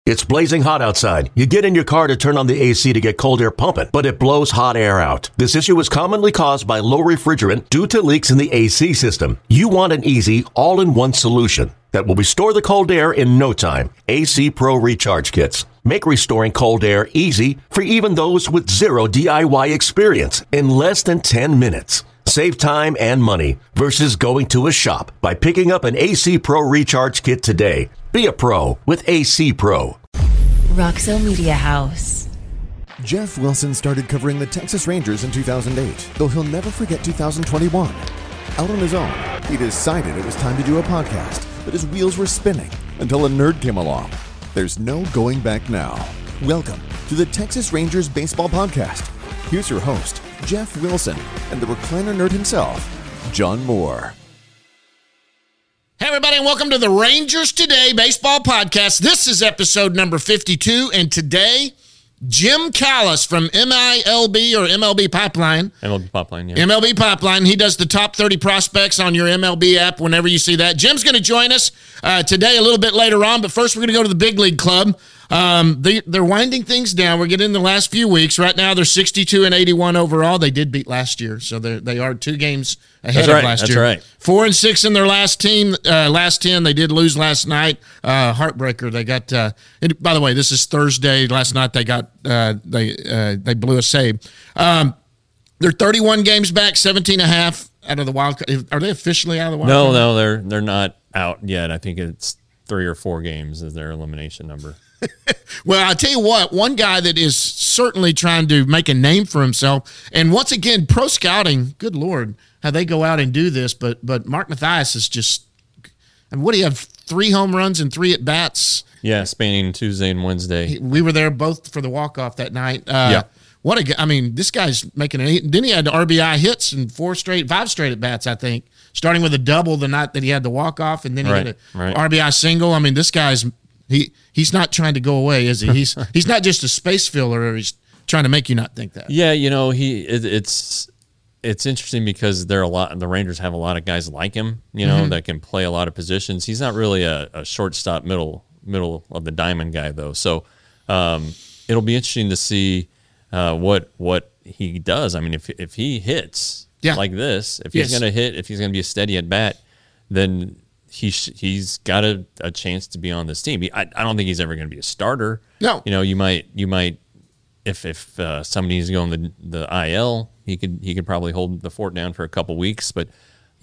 It's blazing hot outside. You get in your car to turn on the AC to get cold air pumping, but it blows hot air out. This issue is commonly caused by low refrigerant due to leaks in the AC system. You want an easy, all-in-one solution that will restore the cold air in no time. AC Pro Recharge Kits make restoring cold air easy for even those with zero DIY experience in less than 10 minutes. Save time and money versus going to a shop by picking up an AC Pro Recharge Kit today. Be a pro with AC Pro. Roxo Media House. Jeff Wilson started covering the Texas Rangers in 2008, though he'll never forget 2021. Out on his own, he decided it was time to do a podcast, but his wheels were spinning until a nerd came along. There's no going back now. Welcome to the Texas Rangers Baseball Podcast. Here's your host, Jeff Wilson, and the recliner nerd himself, John Moore. Hey, everybody, and welcome to the Rangers Today Baseball Podcast. This is episode number 52, and today, Jim Callis from MILB or MLB Pipeline. MLB Pipeline, yeah. MLB Pipeline. He does the top 30 prospects on your MLB app whenever you see that. Jim's going to join us today a little bit later on, but first we're going to go to the Big League Club. They're winding things down. We're getting in the last few weeks. Right now, they're 62 and 81 overall. They did beat last year, so they are 2 games ahead of last year. That's right. 4 and 6 in their last 10. They did lose last night. Heartbreaker. They got. By the way, this is Thursday. Last night they got. They blew a save. They're 31 games back, 17 and a half out of the wild card. Are they officially out of the wild card? No, they're not out yet. I think it's 3 or 4 games is their elimination number. Well, I'll tell you what, one guy that is certainly trying to make a name for himself, and once again, pro scouting, good Lord, how they go out and do this, but Mark Mathias is just, I mean, what do you have, 3 home runs and 3 at-bats? Yeah, spanning Tuesday and Wednesday. We were there both for the walk-off that night. Yeah. This guy's making an 8. Then he had RBI hits and 5 straight at-bats, I think, starting with a double the night that he had the walk-off, and then he had an RBI single. I mean, this guy's he's not trying to go away, is he? He's not just a space filler, or he's trying to make you not think that. Yeah, it's interesting because the Rangers have a lot of guys like him, that can play a lot of positions. He's not really a shortstop middle of the diamond guy though. So it'll be interesting to see what he does. I mean, if he hits like this, if he's going to hit, if he's going to be a steady at bat, then he's got a chance to be on this team. I don't think he's ever going to be a starter. No. You might if somebody's going the IL, he could probably hold the fort down for a couple weeks. But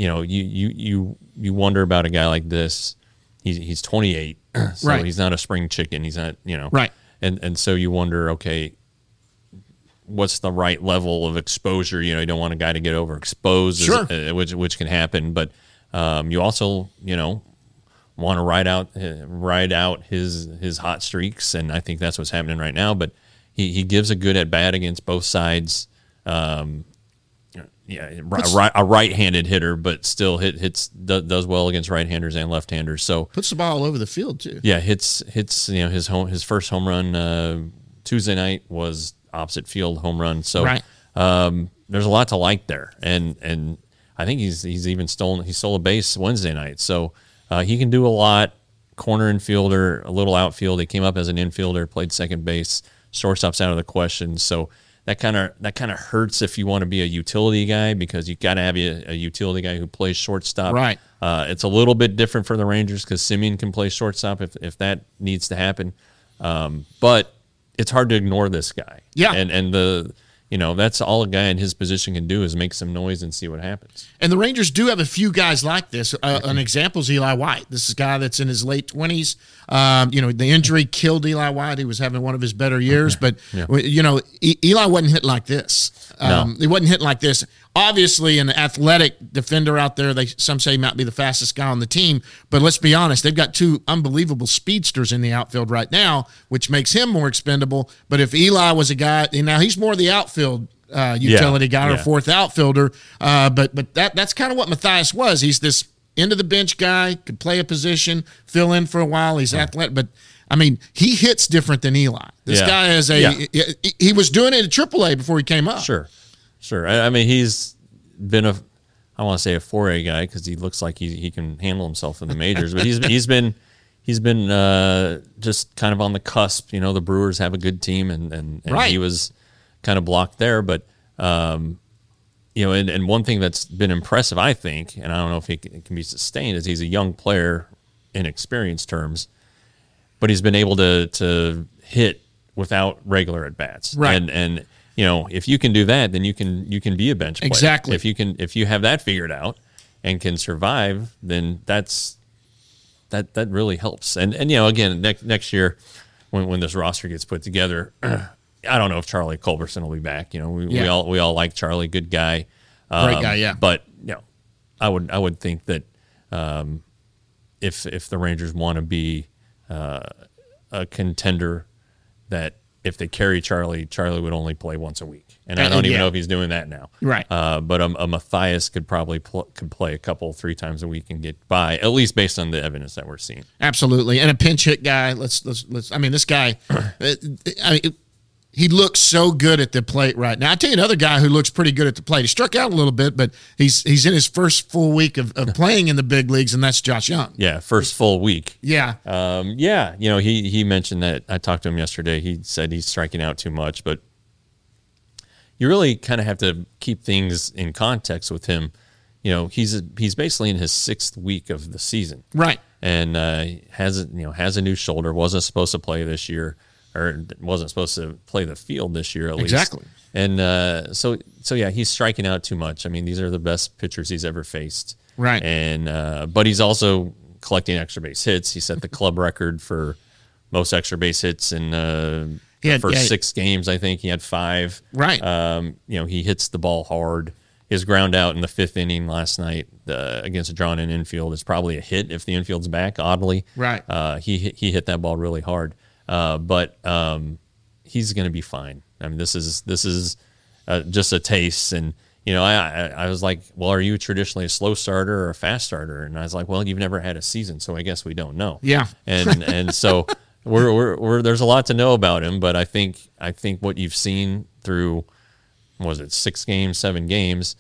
you wonder about a guy like this. He's 28, so right. He's not a spring chicken. He's not right. And so you wonder, okay, what's the right level of exposure? You don't want a guy to get overexposed, sure. Which can happen, but. You also, want to ride out his hot streaks, and I think that's what's happening right now. But he gives a good at bat against both sides. A right-handed hitter, but still does well against right-handers and left-handers. So puts the ball all over the field too. Yeah, hits. His first home run Tuesday night was opposite field home run. So right. There's a lot to like there, and. I think he stole a base Wednesday night. So he can do a lot. Corner infielder, a little outfield. He came up as an infielder, played second base. Shortstop's out of the question. So that kind of hurts if you want to be a utility guy, because you got to have a utility guy who plays shortstop. Right. It's a little bit different for the Rangers because Semien can play shortstop if that needs to happen. But it's hard to ignore this guy. Yeah. And that's all a guy in his position can do is make some noise and see what happens. And the Rangers do have a few guys like this. An example is Eli White. This is a guy that's in his late 20s. The injury killed Eli White. He was having one of his better years. But, Eli wasn't hit like this. He wasn't hit like this. Obviously, an athletic defender out there, some say he might be the fastest guy on the team. But let's be honest, they've got 2 unbelievable speedsters in the outfield right now, which makes him more expendable. But if Eli was a guy, now he's more the outfield utility guy or fourth outfielder. But that's kind of what Mathias was. He's this end of the bench guy, could play a position, fill in for a while. He's athletic, but I mean, he hits different than Eli. This guy has he was doing it at AAA before he came up. Sure. I mean, he's been I don't want to say a 4A guy because he looks like he can handle himself in the majors, but he's been he's been just kind of on the cusp. You know, the Brewers have a good team, and Right. he was kind of blocked there. But, you know, and one thing that's been impressive, I think, and I don't know if it can be sustained, is he's a young player in experience terms, but he's been able to hit without regular at-bats. Right. And you know, if you can do that, then you can be a bench player. Exactly. If you have that figured out and can survive, then that really helps. And you know, again, next year when this roster gets put together, I don't know if Charlie Culberson will be back. You know, we all like Charlie, good guy, Great guy, yeah. But you know, I would think that if the Rangers want to be a contender, that if they carry Charlie would only play once a week, and I don't even know if he's doing that now. Right. But a Matthias could probably could play a couple 3 times a week and get by, at least based on the evidence that we're seeing. Absolutely, and a pinch hit guy. Let's. I mean, this guy. He looks so good at the plate right now. I tell you another guy who looks pretty good at the plate. He struck out a little bit, but he's in his first full week of playing in the big leagues, and that's Josh Young. Yeah, first full week. Yeah. Yeah, you know, he mentioned that. I talked to him yesterday. He said he's striking out too much, but you really kind of have to keep things in context with him. You know, he's basically in his 6th week of the season. Right. And has a new shoulder, wasn't supposed to play this year. Or wasn't supposed to play the field this year, at least. Exactly. And so yeah, he's striking out too much. I mean, these are the best pitchers he's ever faced. Right. And but he's also collecting extra base hits. He set the club record for most extra base hits in the first 6 games. I think he had 5. Right. You know, he hits the ball hard. His ground out in the 5th inning last night against a drawn-in infield is probably a hit if the infield's back. Oddly, right. He hit that ball really hard. But he's going to be fine. I mean, this is just a taste. And, you know, I was like, well, are you traditionally a slow starter or a fast starter? And I was like, well, you've never had a season, so I guess we don't know. Yeah. And so we're there's a lot to know about him, but I think what you've seen through, was it 6 games, 7 games,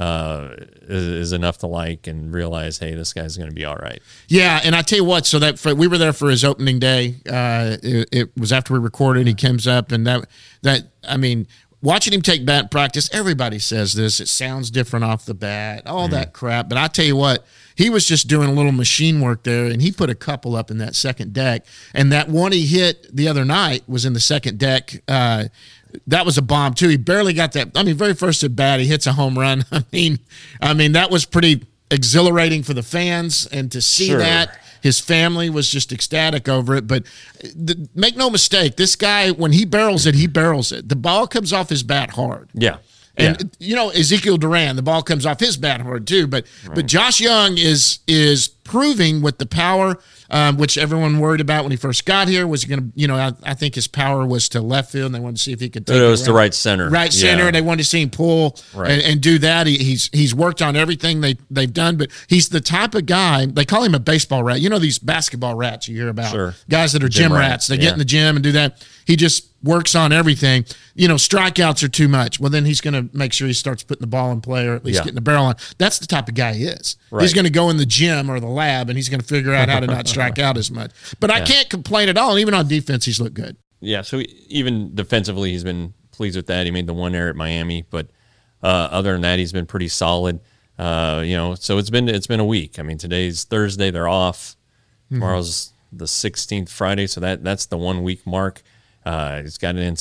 is enough to like and realize, hey, this guy's going to be all right. Yeah, and I tell you what, so we were there for his opening day. It was after we recorded. He comes up, and that I mean, watching him take bat practice, everybody says this. It sounds different off the bat, all that crap. But I tell you what, he was just doing a little machine work there, and he put a couple up in that second deck. And that one he hit the other night was in the second deck. That was a bomb too. He barely got that. I mean, very first at bat, he hits a home run. I mean, that was pretty exhilarating for the fans, and to see that, his family was just ecstatic over it. But make no mistake, this guy, when he barrels it, he barrels it. The ball comes off his bat hard. Yeah. And you know, Ezekiel Duran, the ball comes off his bat hard too. But Josh Young is proving with the power, which everyone worried about when he first got here. Was he going to, you know, I think his power was to left field, and they wanted to see if he could take it was to right center. Right center, and they wanted to see him pull and do that. He's worked on everything they've done, but he's the type of guy, they call him a baseball rat. You know these basketball rats you hear about? Sure. Guys that are gym rats. They get in the gym and do that. He just works on everything. You know, strikeouts are too much. Well, then he's going to make sure he starts putting the ball in play, or at least getting the barrel on. That's the type of guy he is. Right. He's going to go in the gym or the lab, and he's going to figure out how to not strike out as much. But I can't complain at all. And even on defense, he's looked good. Yeah, so even defensively, he's been pleased with that. He made the one error at Miami, but other than that, he's been pretty solid. You know, so it's been a week. I mean, today's Thursday, they're off. Tomorrow's the 16th, Friday, so that's the 1 week mark. He's got it in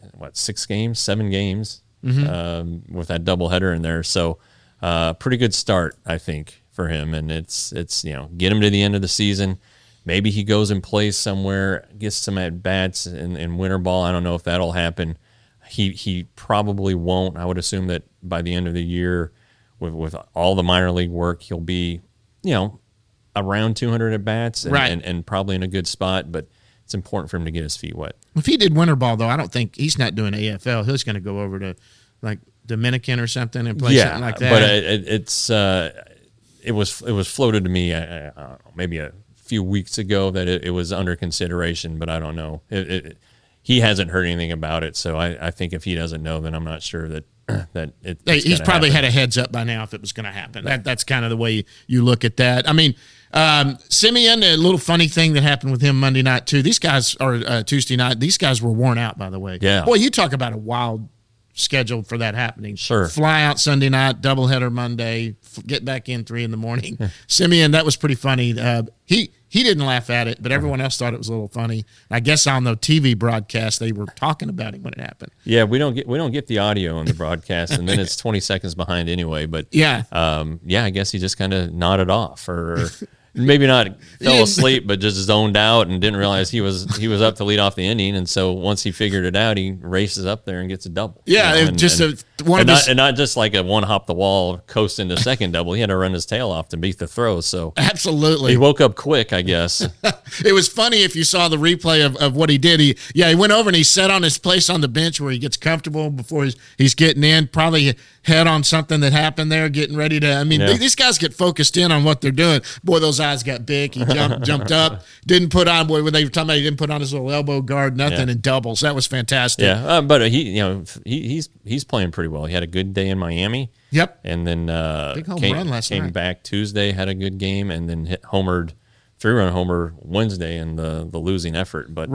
7 games with that doubleheader in there. So pretty good start, I think, for him. And it's you know, get him to the end of the season. Maybe he goes and plays somewhere, gets some at bats in winter ball. I don't know if that'll happen. He probably won't. I would assume that by the end of the year, with all the minor league work, he'll be, you know, around 200 at bats and probably in a good spot. But it's important for him to get his feet wet. If he did winter ball, though, I don't think he's not doing AFL. He's going to go over to like Dominican or something and play something like that. But it was floated to me I don't know, maybe a few weeks ago that it was under consideration, but I don't know. He hasn't heard anything about it, so I think if he doesn't know, then I'm not sure that that he's probably had a heads up by now if it was going to happen. That's kind of the way you look at that. I mean, Simeon, a little funny thing that happened with him Monday night too. These guys are Tuesday night. These guys were worn out, by the way. Yeah. Boy, you talk about a wild schedule for that happening. Sure. Fly out Sunday night, doubleheader Monday, get back in 3 a.m. Simeon, that was pretty funny. He didn't laugh at it, but everyone else thought it was a little funny. I guess on the TV broadcast they were talking about it when it happened. Yeah, we don't get the audio on the broadcast, and then it's 20 seconds behind anyway. But I guess he just kind of nodded off, or maybe not fell asleep, but just zoned out and didn't realize he was up to lead off the inning. And so once he figured it out, he races up there and gets a double. Yeah, and not just like a one hop the wall coast into second double. He had to run his tail off to beat the throw. So absolutely, he woke up quick, I guess. It was funny if you saw the replay of what he did. He went over and he sat on his place on the bench where he gets comfortable before he's getting in. Probably head on something that happened there, getting ready to. I mean, these guys get focused in on what they're doing. Boy, those eyes got big. He jumped up, didn't put on. Boy, when they were talking about, he didn't put on his little elbow guard, nothing, and doubles. That was fantastic. Yeah, but he's playing pretty well. He had a good day in Miami. Yep, and then big home run last night. Came back Tuesday, had a good game, and then homered. 3-run homer Wednesday in the losing effort, but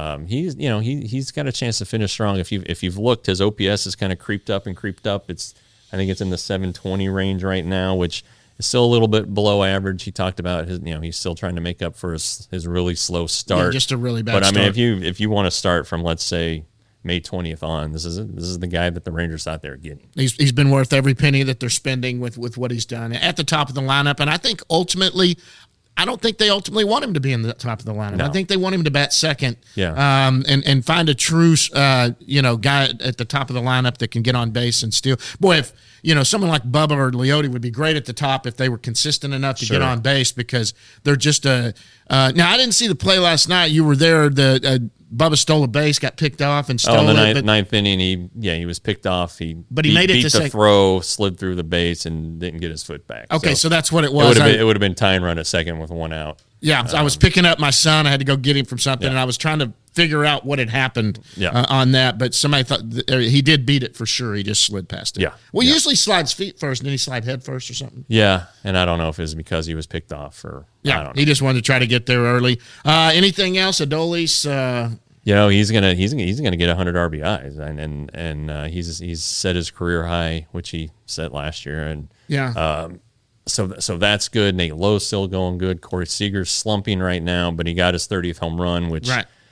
he's got a chance to finish strong. If you've looked, his OPS has kind of creeped up. I think it's in the 720 range right now, which is still a little bit below average. He talked about he's still trying to make up for his really slow start. Yeah, just a really bad start. But I mean, if you want to start from, let's say, May 20th on, this is the guy that the Rangers thought they were getting. He's been worth every penny that they're spending with what he's done at the top of the lineup, and I think ultimately. I don't think they ultimately want him to be in the top of the lineup. No. I think they want him to bat second, and find a true, guy at the top of the lineup that can get on base and steal. Boy, if someone like Bubba or Leote would be great at the top if they were consistent enough to get on base, because they're just now I didn't see the play last night. You were there. Bubba stole a base, got picked off, and stole in the it. ninth inning, he was picked off. He made it beat to the throw, slid through the base, and didn't get his foot back. Okay, so that's what it was. It would have been tie and run at second with one out. Yeah, I was picking up my son. I had to go get him from something, and I was trying to figure out what had happened on that. But somebody thought he did beat it for sure. He just slid past it. Yeah. Well, he usually slides feet first, and then he slide head first or something. Yeah, and I don't know if it was because he was picked off or I don't know. He just wanted to try to get there early. Anything else? Adolis. He's gonna get 100 RBIs, and he's set his career high, which he set last year, and so that's good. Nate Lowe's still going good. Corey Seager's slumping right now, but he got his 30th home run, which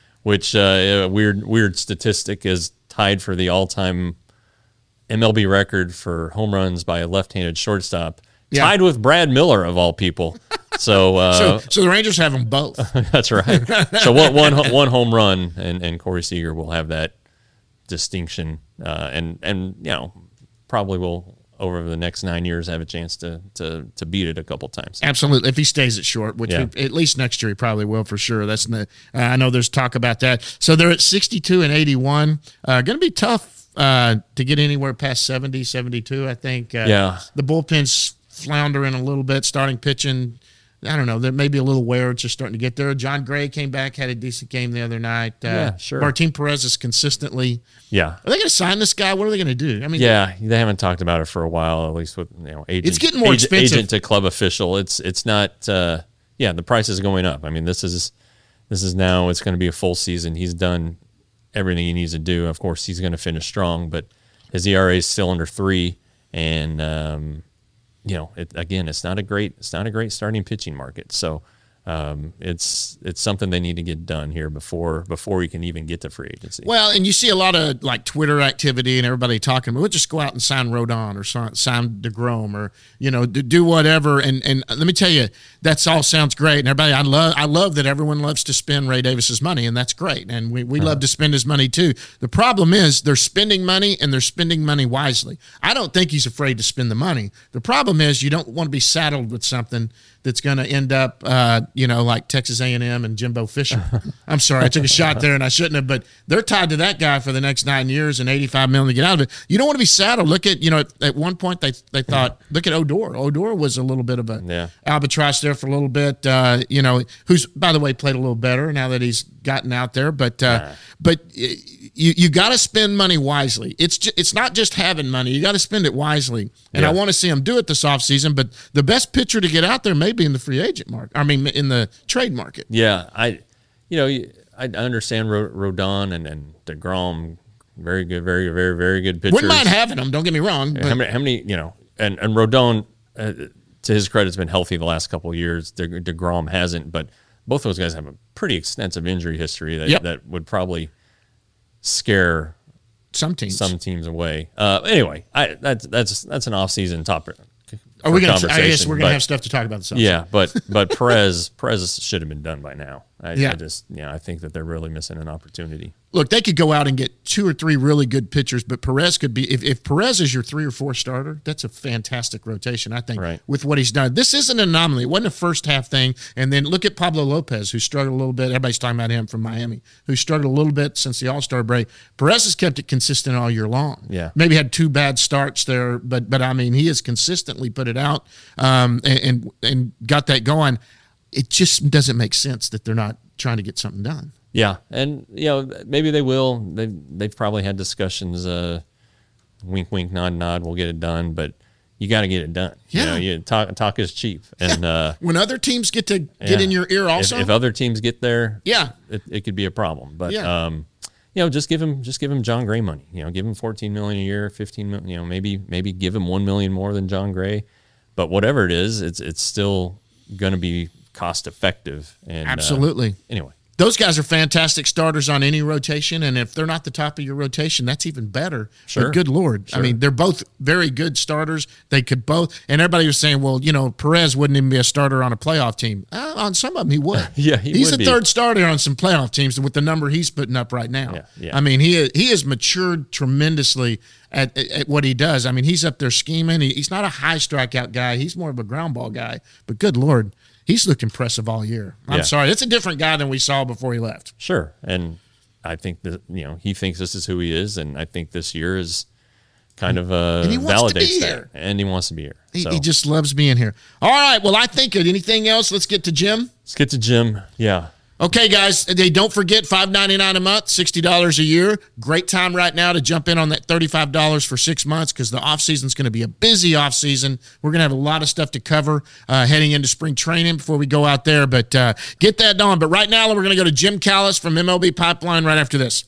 weird statistic is tied for the all-time MLB record for home runs by a left-handed shortstop, tied with Brad Miller of all people. So the Rangers have them both. That's right. So one home run, and Corey Seager will have that distinction, and probably will over the next 9 years have a chance to beat it a couple times. Absolutely, if he stays it short, which at least next year he probably will for sure. That's I know there's talk about that. So they're at 62 and 81. Going to be tough to get anywhere past 70, 72. I think. The bullpen's floundering a little bit, starting pitching. I don't know. There may be a little wear. It's just starting to get there. John Gray came back, had a decent game the other night. Sure. Martin Perez is consistently. Yeah. Are they going to sign this guy? What are they going to do? I mean, they haven't talked about it for a while. At least with agent. It's getting more expensive. Agent to club official. It's not. The price is going up. I mean, this is now. It's going to be a full season. He's done everything he needs to do. Of course, he's going to finish strong, but his ERA is still under 3, and. It's not a great starting pitching market. So it's something they need to get done here before we can even get to free agency. Well, and you see a lot of like Twitter activity and everybody talking. We'll just go out and sign Rodon or sign DeGrom or do whatever. And let me tell you, that's all sounds great. And everybody, I love that everyone loves to spend Ray Davis's money, and that's great. And we love to spend his money too. The problem is they're spending money and they're spending money wisely. I don't think he's afraid to spend the money. The problem is you don't want to be saddled with something that's going to end up like Texas A&M and Jimbo Fisher. I'm sorry, I took a shot there and I shouldn't have, but they're tied to that guy for the next 9 years and $85 million to get out of it. You don't want to be saddled. Look at, at one point they thought, look at Odor. Odor was a little bit of a albatross there for a little bit, who's, by the way, played a little better now that he's gotten out there. But you got to spend money wisely. It's not just having money. You got to spend it wisely. And I want to see him do it this offseason, but the best pitcher to get out there may be in the free agent market. I mean, in the trade market. Yeah, I understand Rodon and DeGrom, very good, very, very, very good pitchers. Wouldn't mind having them. Don't get me wrong. But. How many, and Rodon, to his credit, has been healthy the last couple of years. DeGrom hasn't, but both those guys have a pretty extensive injury history that would probably scare some teams away. Anyway, that's an off-season topic. I guess we're gonna have stuff to talk about. But Perez should have been done by now. I think that they're really missing an opportunity. Look, they could go out and get 2 or 3 really good pitchers, but Perez could be if Perez is your 3 or 4 starter, that's a fantastic rotation, I think, with what he's done. This isn't an anomaly. It wasn't a first half thing. And then look at Pablo Lopez, who struggled a little bit. Everybody's talking about him from Miami, who struggled a little bit since the All-Star break. Perez has kept it consistent all year long. Yeah. Maybe had 2 bad starts there, but I mean, he has consistently put it out and got that going. It just doesn't make sense that they're not trying to get something done. Yeah, and maybe they will. They've probably had discussions. Wink, wink, nod, nod. We'll get it done, but you got to get it done. Yeah, talk is cheap. And when other teams get to get in your ear, also, if other teams get there, it could be a problem. But just give him John Gray money. Give him $14 million a year, $15 million. Maybe give him $1 million more than John Gray. But whatever it is, it's still going to be cost effective. And absolutely. Anyway. Those guys are fantastic starters on any rotation, and if they're not the top of your rotation, that's even better. Sure. But good Lord. Sure. I mean, they're both very good starters. They could both – and everybody was saying, well, Perez wouldn't even be a starter on a playoff team. On some of them, he would. He's the third starter on some playoff teams with the number he's putting up right now. Yeah. I mean, he has matured tremendously at what he does. I mean, he's up there scheming. He's not a high strikeout guy. He's more of a ground ball guy. But good Lord. He's looked impressive all year. I'm sorry. It's a different guy than we saw before he left. Sure. And I think that, he thinks this is who he is. And I think this year is kind of validates that. And he wants to be here. He just loves being here. All right. Well, I think anything else? Let's get to Jim. Let's get to Jim. Yeah. Okay, guys, don't forget $5.99 a month, $60 a year. Great time right now to jump in on that $35 for 6 months because the offseason is going to be a busy offseason. We're going to have a lot of stuff to cover heading into spring training before we go out there, but get that done. But right now, we're going to go to Jim Callis from MLB Pipeline right after this.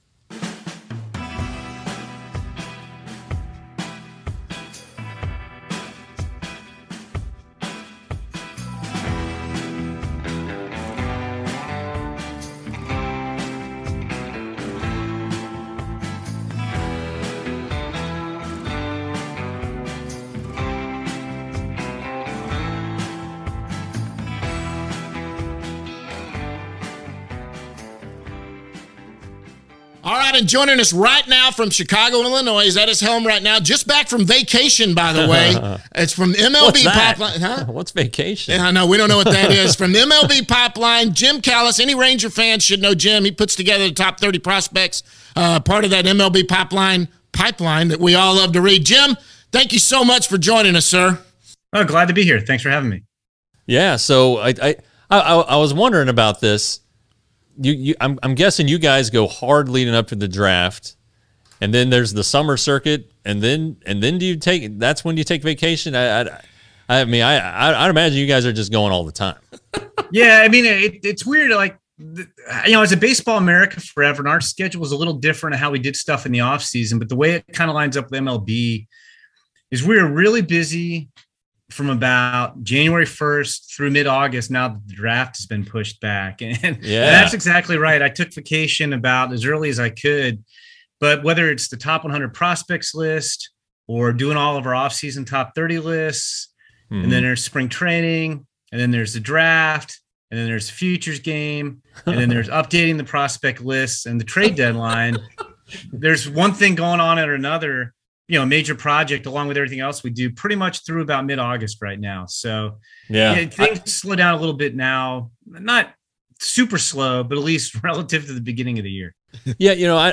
All right, and joining us right now from Chicago, Illinois, he's at his helm right now, just back from vacation, by the way. It's from MLB Pipeline. Huh? What's vacation? Yeah, I know. We don't know what that is. From MLB Pipeline, Jim Callis. Any Ranger fans should know Jim. He puts together the top 30 prospects, part of that MLB Pipeline that we all love to read. Jim, thank you so much for joining us, sir. Oh, glad to be here. Thanks for having me. Yeah, so I was wondering about this. I'm guessing you guys go hard leading up to the draft, and then there's the summer circuit, and then do you take? That's when you take vacation. I'd imagine you guys are just going all the time. Yeah, I mean it's weird. Like as a Baseball America forever, and our schedule was a little different of how we did stuff in the off season, but the way it kind of lines up with MLB is we were really busy from about January 1st through mid-August. Now the draft has been pushed back. And that's exactly right. I took vacation about as early as I could, but whether it's the top 100 prospects list or doing all of our off-season top 30 lists, and then there's spring training, and then there's the draft, and then there's the futures game, and then there's updating the prospect lists and the trade deadline. There's one thing going on after another. a major project along with everything else we do pretty much through about mid-August right now. So things slow down a little bit now, not super slow, but at least relative to the beginning of the year. Yeah.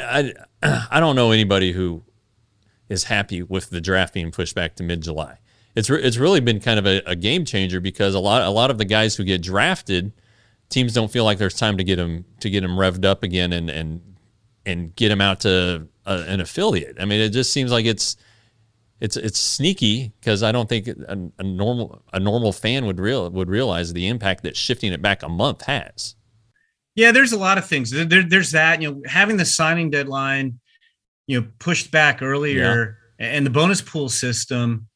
I don't know anybody who is happy with the draft being pushed back to mid-July. It's really been kind of a game changer because a lot of the guys who get drafted, teams don't feel like there's time to get them revved up again and get them out to an affiliate. I mean, it just seems like it's sneaky because I don't think a normal fan would realize the impact that shifting it back a month has. Yeah, there's a lot of things. There's that, having the signing deadline, pushed back earlier, and the bonus pool system.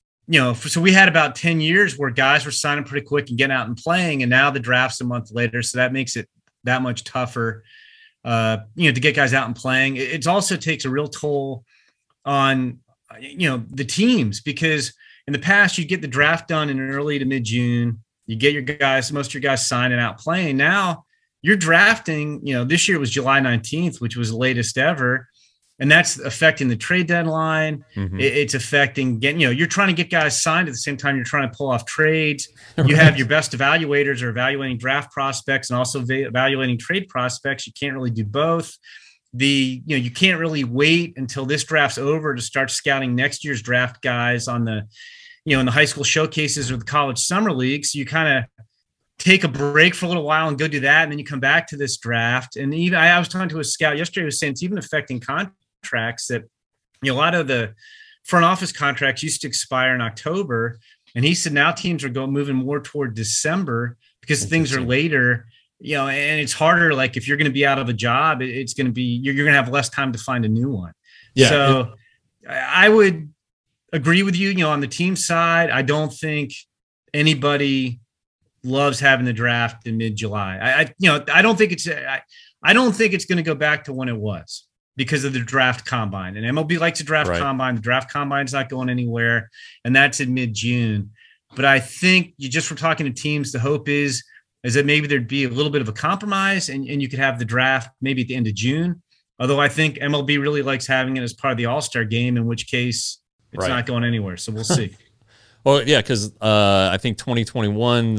So we had about 10 years where guys were signing pretty quick and getting out and playing, and now the draft's a month later, so that makes it that much tougher. To get guys out and playing. It also takes a real toll on, the teams, because in the past you get the draft done in early to mid-June, you get most of your guys signing out playing. Now you're drafting, this year it was July 19th, which was the latest ever. And that's affecting the trade deadline. Mm-hmm. It's affecting you're trying to get guys signed at the same time you're trying to pull off trades. Right. You have your best evaluators are evaluating draft prospects and also evaluating trade prospects. You can't really do both. You can't really wait until this draft's over to start scouting next year's draft guys on the, in the high school showcases or the college summer leagues. So you kind of take a break for a little while and go do that. And then you come back to this draft. And even I was talking to a scout yesterday who was saying it's even affecting contracts that a lot of the front office contracts used to expire in October, and he said now teams are moving more toward December because things are later, and it's harder. Like if you're going to be out of a job, it's going to be you're going to have less time to find a new one. Yeah. So I would agree with you. On the team side, I don't think anybody loves having the draft in mid-July. I don't think it's going to go back to when it was, because of the draft combine, and MLB likes a draft combine. The draft combine's not going anywhere, and that's in mid-June. But I think just from talking to teams, the hope is that maybe there'd be a little bit of a compromise and you could have the draft maybe at the end of June. Although I think MLB really likes having it as part of the All-Star game, in which case it's not going anywhere. So we'll see. Well, yeah, because I think 2021,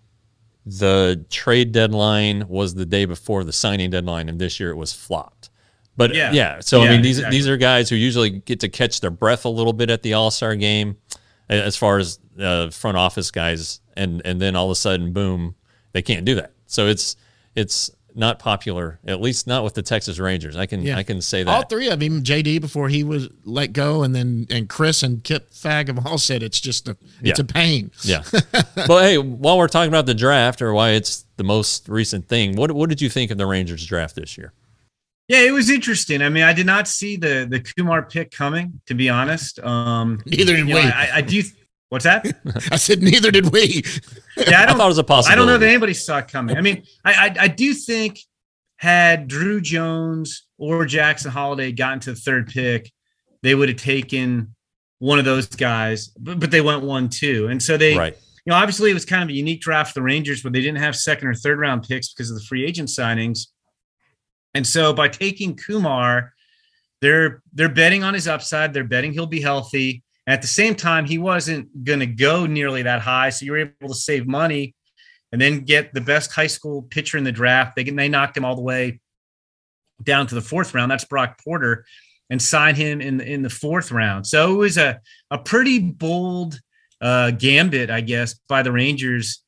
the trade deadline was the day before the signing deadline, and this year it was flopped. But these are guys who usually get to catch their breath a little bit at the All-Star game, as far as front office guys, and then all of a sudden, boom, they can't do that. So it's not popular, at least not with the Texas Rangers. I can say that. All three of them, JD before he was let go, and Chris and Kip Fag have all said it's just a pain. Yeah. Well, hey, while we're talking about the draft, or why it's the most recent thing, what did you think of the Rangers draft this year? Yeah, it was interesting. I mean, I did not see the Kumar pick coming, to be honest. Neither did we. I do. What's that? I said neither did we. Yeah, I thought it was a possibility. I don't know that anybody saw it coming. I mean, I do think had Drew Jones or Jackson Holliday gotten to the third pick, they would have taken one of those guys, but they went 1-2. And so they, obviously it was kind of a unique draft for the Rangers where they didn't have second or third round picks because of the free agent signings. And so by taking Kumar, they're betting on his upside. They're betting he'll be healthy. And at the same time, he wasn't going to go nearly that high. So you were able to save money and then get the best high school pitcher in the draft. They knocked him all the way down to the fourth round. That's Brock Porter, and sign him in the fourth round. So it was a pretty bold gambit, I guess, by the Rangers.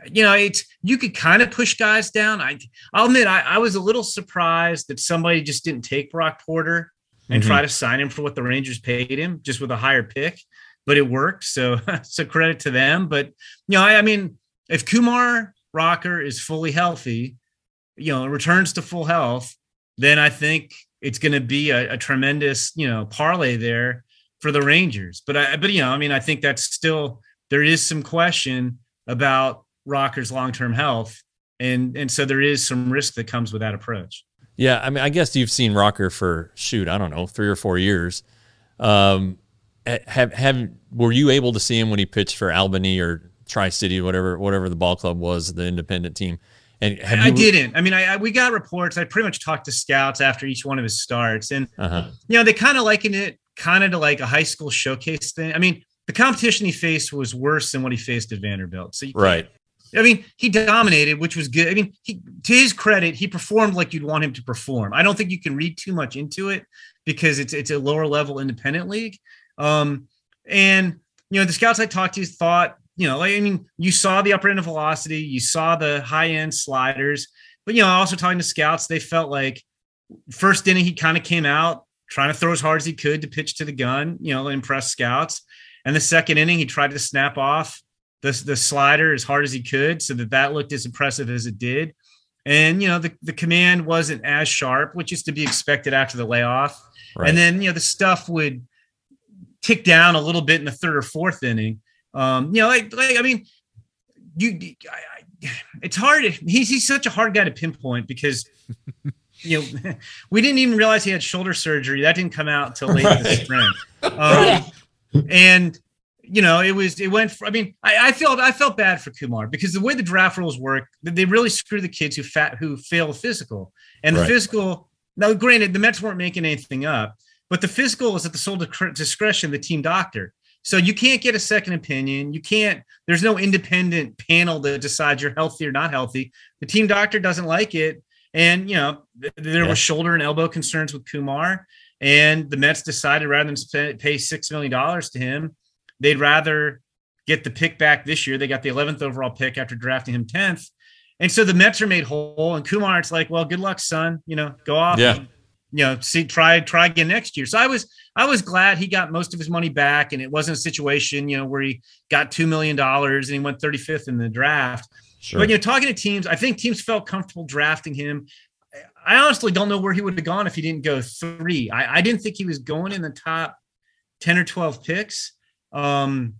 You could kind of push guys down. I'll admit I was a little surprised that somebody just didn't take Brock Porter and try to sign him for what the Rangers paid him, just with a higher pick, but it worked. So credit to them. But, I mean, if Kumar Rocker is fully healthy, returns to full health, then I think it's going to be a tremendous, parlay there for the Rangers. But I think that's still, there is some question about Rocker's long-term health. And so there is some risk that comes with that approach. Yeah. I mean, I guess you've seen Rocker for 3 or 4 years. Were you able to see him when he pitched for Albany or Tri-City, whatever the ball club was, the independent team? And I didn't. I mean, we got reports. I pretty much talked to scouts after each one of his starts, and they kind of likened it kind of to like a high school showcase thing. I mean, the competition he faced was worse than what he faced at Vanderbilt. So I mean, he dominated, which was good. I mean, to his credit, he performed like you'd want him to perform. I don't think you can read too much into it because it's a lower level independent league. And, you know, the scouts I talked to thought, you know, I mean, you saw the upper end of velocity, you saw the high end sliders, but, you know, also talking to scouts, they felt like first inning, he kind of came out trying to throw as hard as he could to pitch to the gun, you know, impress scouts. And the second inning, he tried to snap off the slider as hard as he could so that looked as impressive as it did. And, you know, the command wasn't as sharp, which is to be expected after the layoff. Right. And then, you know, the stuff would tick down a little bit in the third or fourth inning. You know, I mean, it's hard. He's such a hard guy to pinpoint because, you know, we didn't even realize he had shoulder surgery. That didn't come out until late in the spring. And, you know, I mean, I felt bad for Kumar because the way the draft rules work, they really screw the kids who fail a physical. And the physical, now granted, the Mets weren't making anything up, but the physical is at the sole discretion of the team doctor. So you can't get a second opinion. There's no independent panel that decides you're healthy or not healthy. The team doctor doesn't like it. And, you know, there were shoulder and elbow concerns with Kumar, and the Mets decided rather than pay $6 million to him, they'd rather get the pick back this year. They got the 11th overall pick after drafting him 10th. And so the Mets are made whole, and Kumar, it's like, well, good luck, son, you know, go off. Yeah. And, you know, try again next year. So I was glad he got most of his money back, and it wasn't a situation, you know, where he got $2 million and he went 35th in the draft. Sure. But, you know, talking to teams, I think teams felt comfortable drafting him. I honestly don't know where he would have gone if he didn't go 3. I didn't think he was going in the top 10 or 12 picks. But,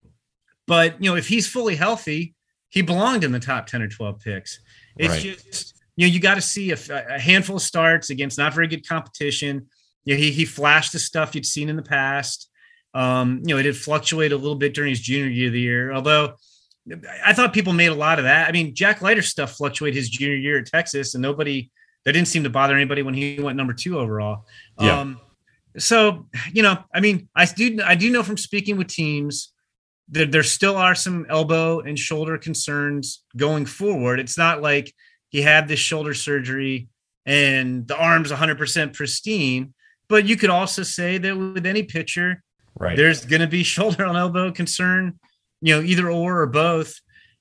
you know, if he's fully healthy, he belonged in the top 10 or 12 picks. It's just, you know, you got to see a handful of starts against not very good competition. You know, he flashed the stuff you'd seen in the past. You know, it did fluctuate a little bit during his junior year of the year, although I thought people made a lot of that. I mean, Jack Leiter's stuff fluctuated his junior year at Texas, and that didn't seem to bother anybody when he went number 2 overall. Yeah. So, you know, I mean, I do know from speaking with teams that there still are some elbow and shoulder concerns going forward. It's not like he had this shoulder surgery and the arm's 100% pristine, but you could also say that with any pitcher, there's going to be shoulder and elbow concern, you know, either or both,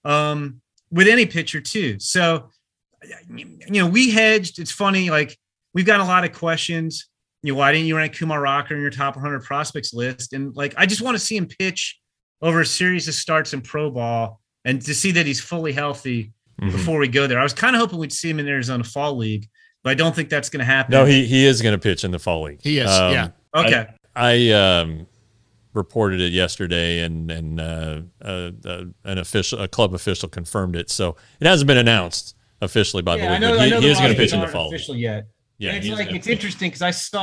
with any pitcher too. So, you know, we hedged. It's funny. Like, we've got a lot of questions. You know, why didn't you rank Kumar Rocker in your top 100 prospects list? And like, I just want to see him pitch over a series of starts in pro ball and to see that he's fully healthy before we go there. I was kind of hoping we'd see him in Arizona Fall League, but I don't think that's going to happen. No, he is going to pitch in the Fall League. He is. Yeah. Okay. I reported it yesterday, and a club official confirmed it. So it hasn't been announced officially by the league. But he is going to pitch in the Fall League. Official yet. Yeah, it's interesting because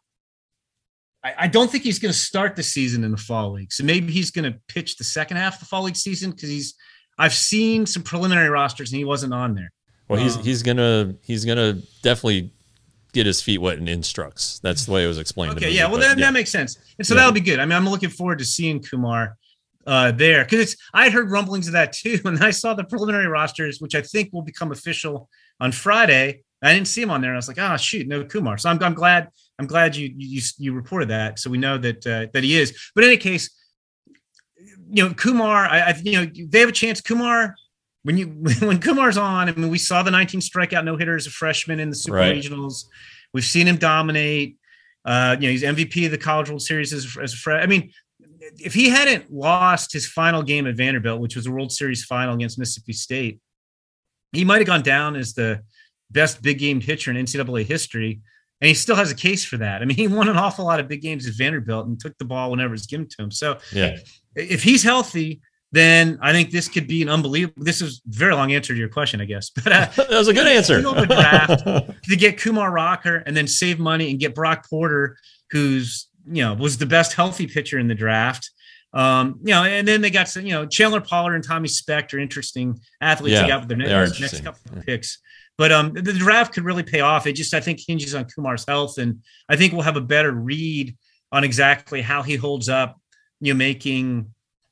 I don't think he's going to start the season in the Fall League. So maybe he's going to pitch the second half of the Fall League season because I've seen some preliminary rosters and he wasn't on there. Well, he's gonna definitely get his feet wet in instructs. That's the way it was explained to me. Yeah, well, that makes sense. And so that'll be good. I mean, I'm looking forward to seeing Kumar there because I heard rumblings of that too. And I saw the preliminary rosters, which I think will become official on Friday. I didn't see him on there. And I was like, oh shoot, no Kumar. So I'm glad you reported that. So we know that he is. But in any case, you know, Kumar, you know, they have a chance. Kumar, when Kumar's on, I mean, we saw the 19 strikeout no-hitter as a freshman in the Super Regionals. We've seen him dominate. You know, he's MVP of the College World Series as a freshman. I mean, if he hadn't lost his final game at Vanderbilt, which was a World Series final against Mississippi State, he might have gone down as the best big game pitcher in NCAA history. And he still has a case for that. I mean, he won an awful lot of big games at Vanderbilt and took the ball whenever it's given to him. So if he's healthy, then I think this could be an unbelievable. This is a very long answer to your question, I guess. But that was a good answer. The draft to get Kumar Rocker and then save money and get Brock Porter, who's, you know, was the best healthy pitcher in the draft. You know, and then they got some, you know, Chandler Pollard and Tommy Speck are interesting athletes they got with their next couple of picks. But the draft could really pay off. It just, I think, hinges on Kumar's health, and I think we'll have a better read on exactly how he holds up, making,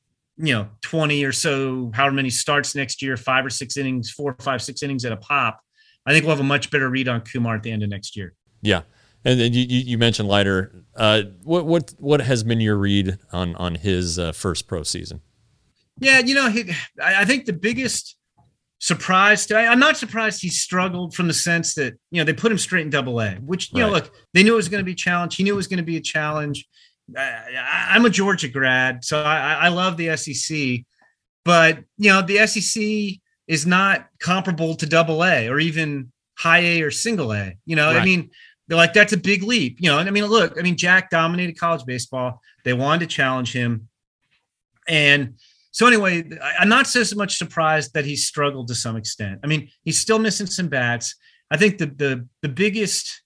20 or so, however many starts next year, 5 or 6 innings, 4, 5, 6 innings at a pop. I think we'll have a much better read on Kumar at the end of next year. Yeah. And then you mentioned Leiter. What has been your read on his first pro season? Yeah, I think the biggest surprise I'm not surprised he struggled from the sense that, they put him straight in Double-A, which, look, they knew it was going to be a challenge. He knew it was going to be a challenge. I'm a Georgia grad, so I love the SEC, but, the SEC is not comparable to Double-A or even high A or single A. Right. I mean, they're like, that's a big leap, and I mean, look, Jack dominated college baseball. They wanted to challenge him. And so anyway, I'm not so much surprised that he struggled to some extent. I mean, he's still missing some bats. I think the biggest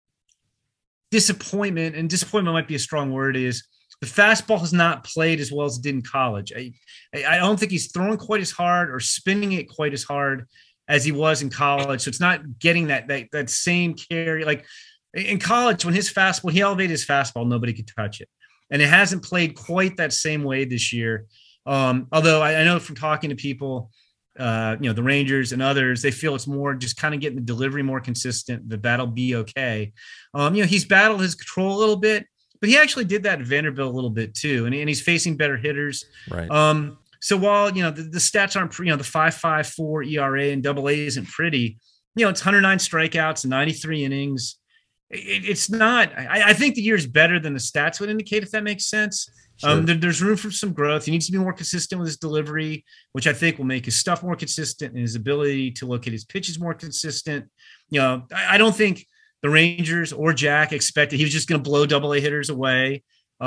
disappointment, and disappointment might be a strong word, is the fastball has not played as well as it did in college. I don't think he's throwing quite as hard or spinning it quite as hard as he was in college. So it's not getting that same carry. Like in college, when he elevated his fastball, nobody could touch it. And it hasn't played quite that same way this year. Although I know from talking to people, the Rangers and others, they feel it's more just kind of getting the delivery more consistent, that'll be okay. He's battled his control a little bit, but he actually did that at Vanderbilt a little bit too. And he's facing better hitters. Right. So while, the stats aren't, the 5.54 ERA and Double-A isn't pretty, it's 109 strikeouts and 93 innings. It's not, I think the year is better than the stats would indicate, if that makes sense. Sure. There's room for some growth. He needs to be more consistent with his delivery, which I think will make his stuff more consistent and his ability to locate his pitches more consistent. I don't think the Rangers or Jack expected he was just going to blow Double-A hitters away.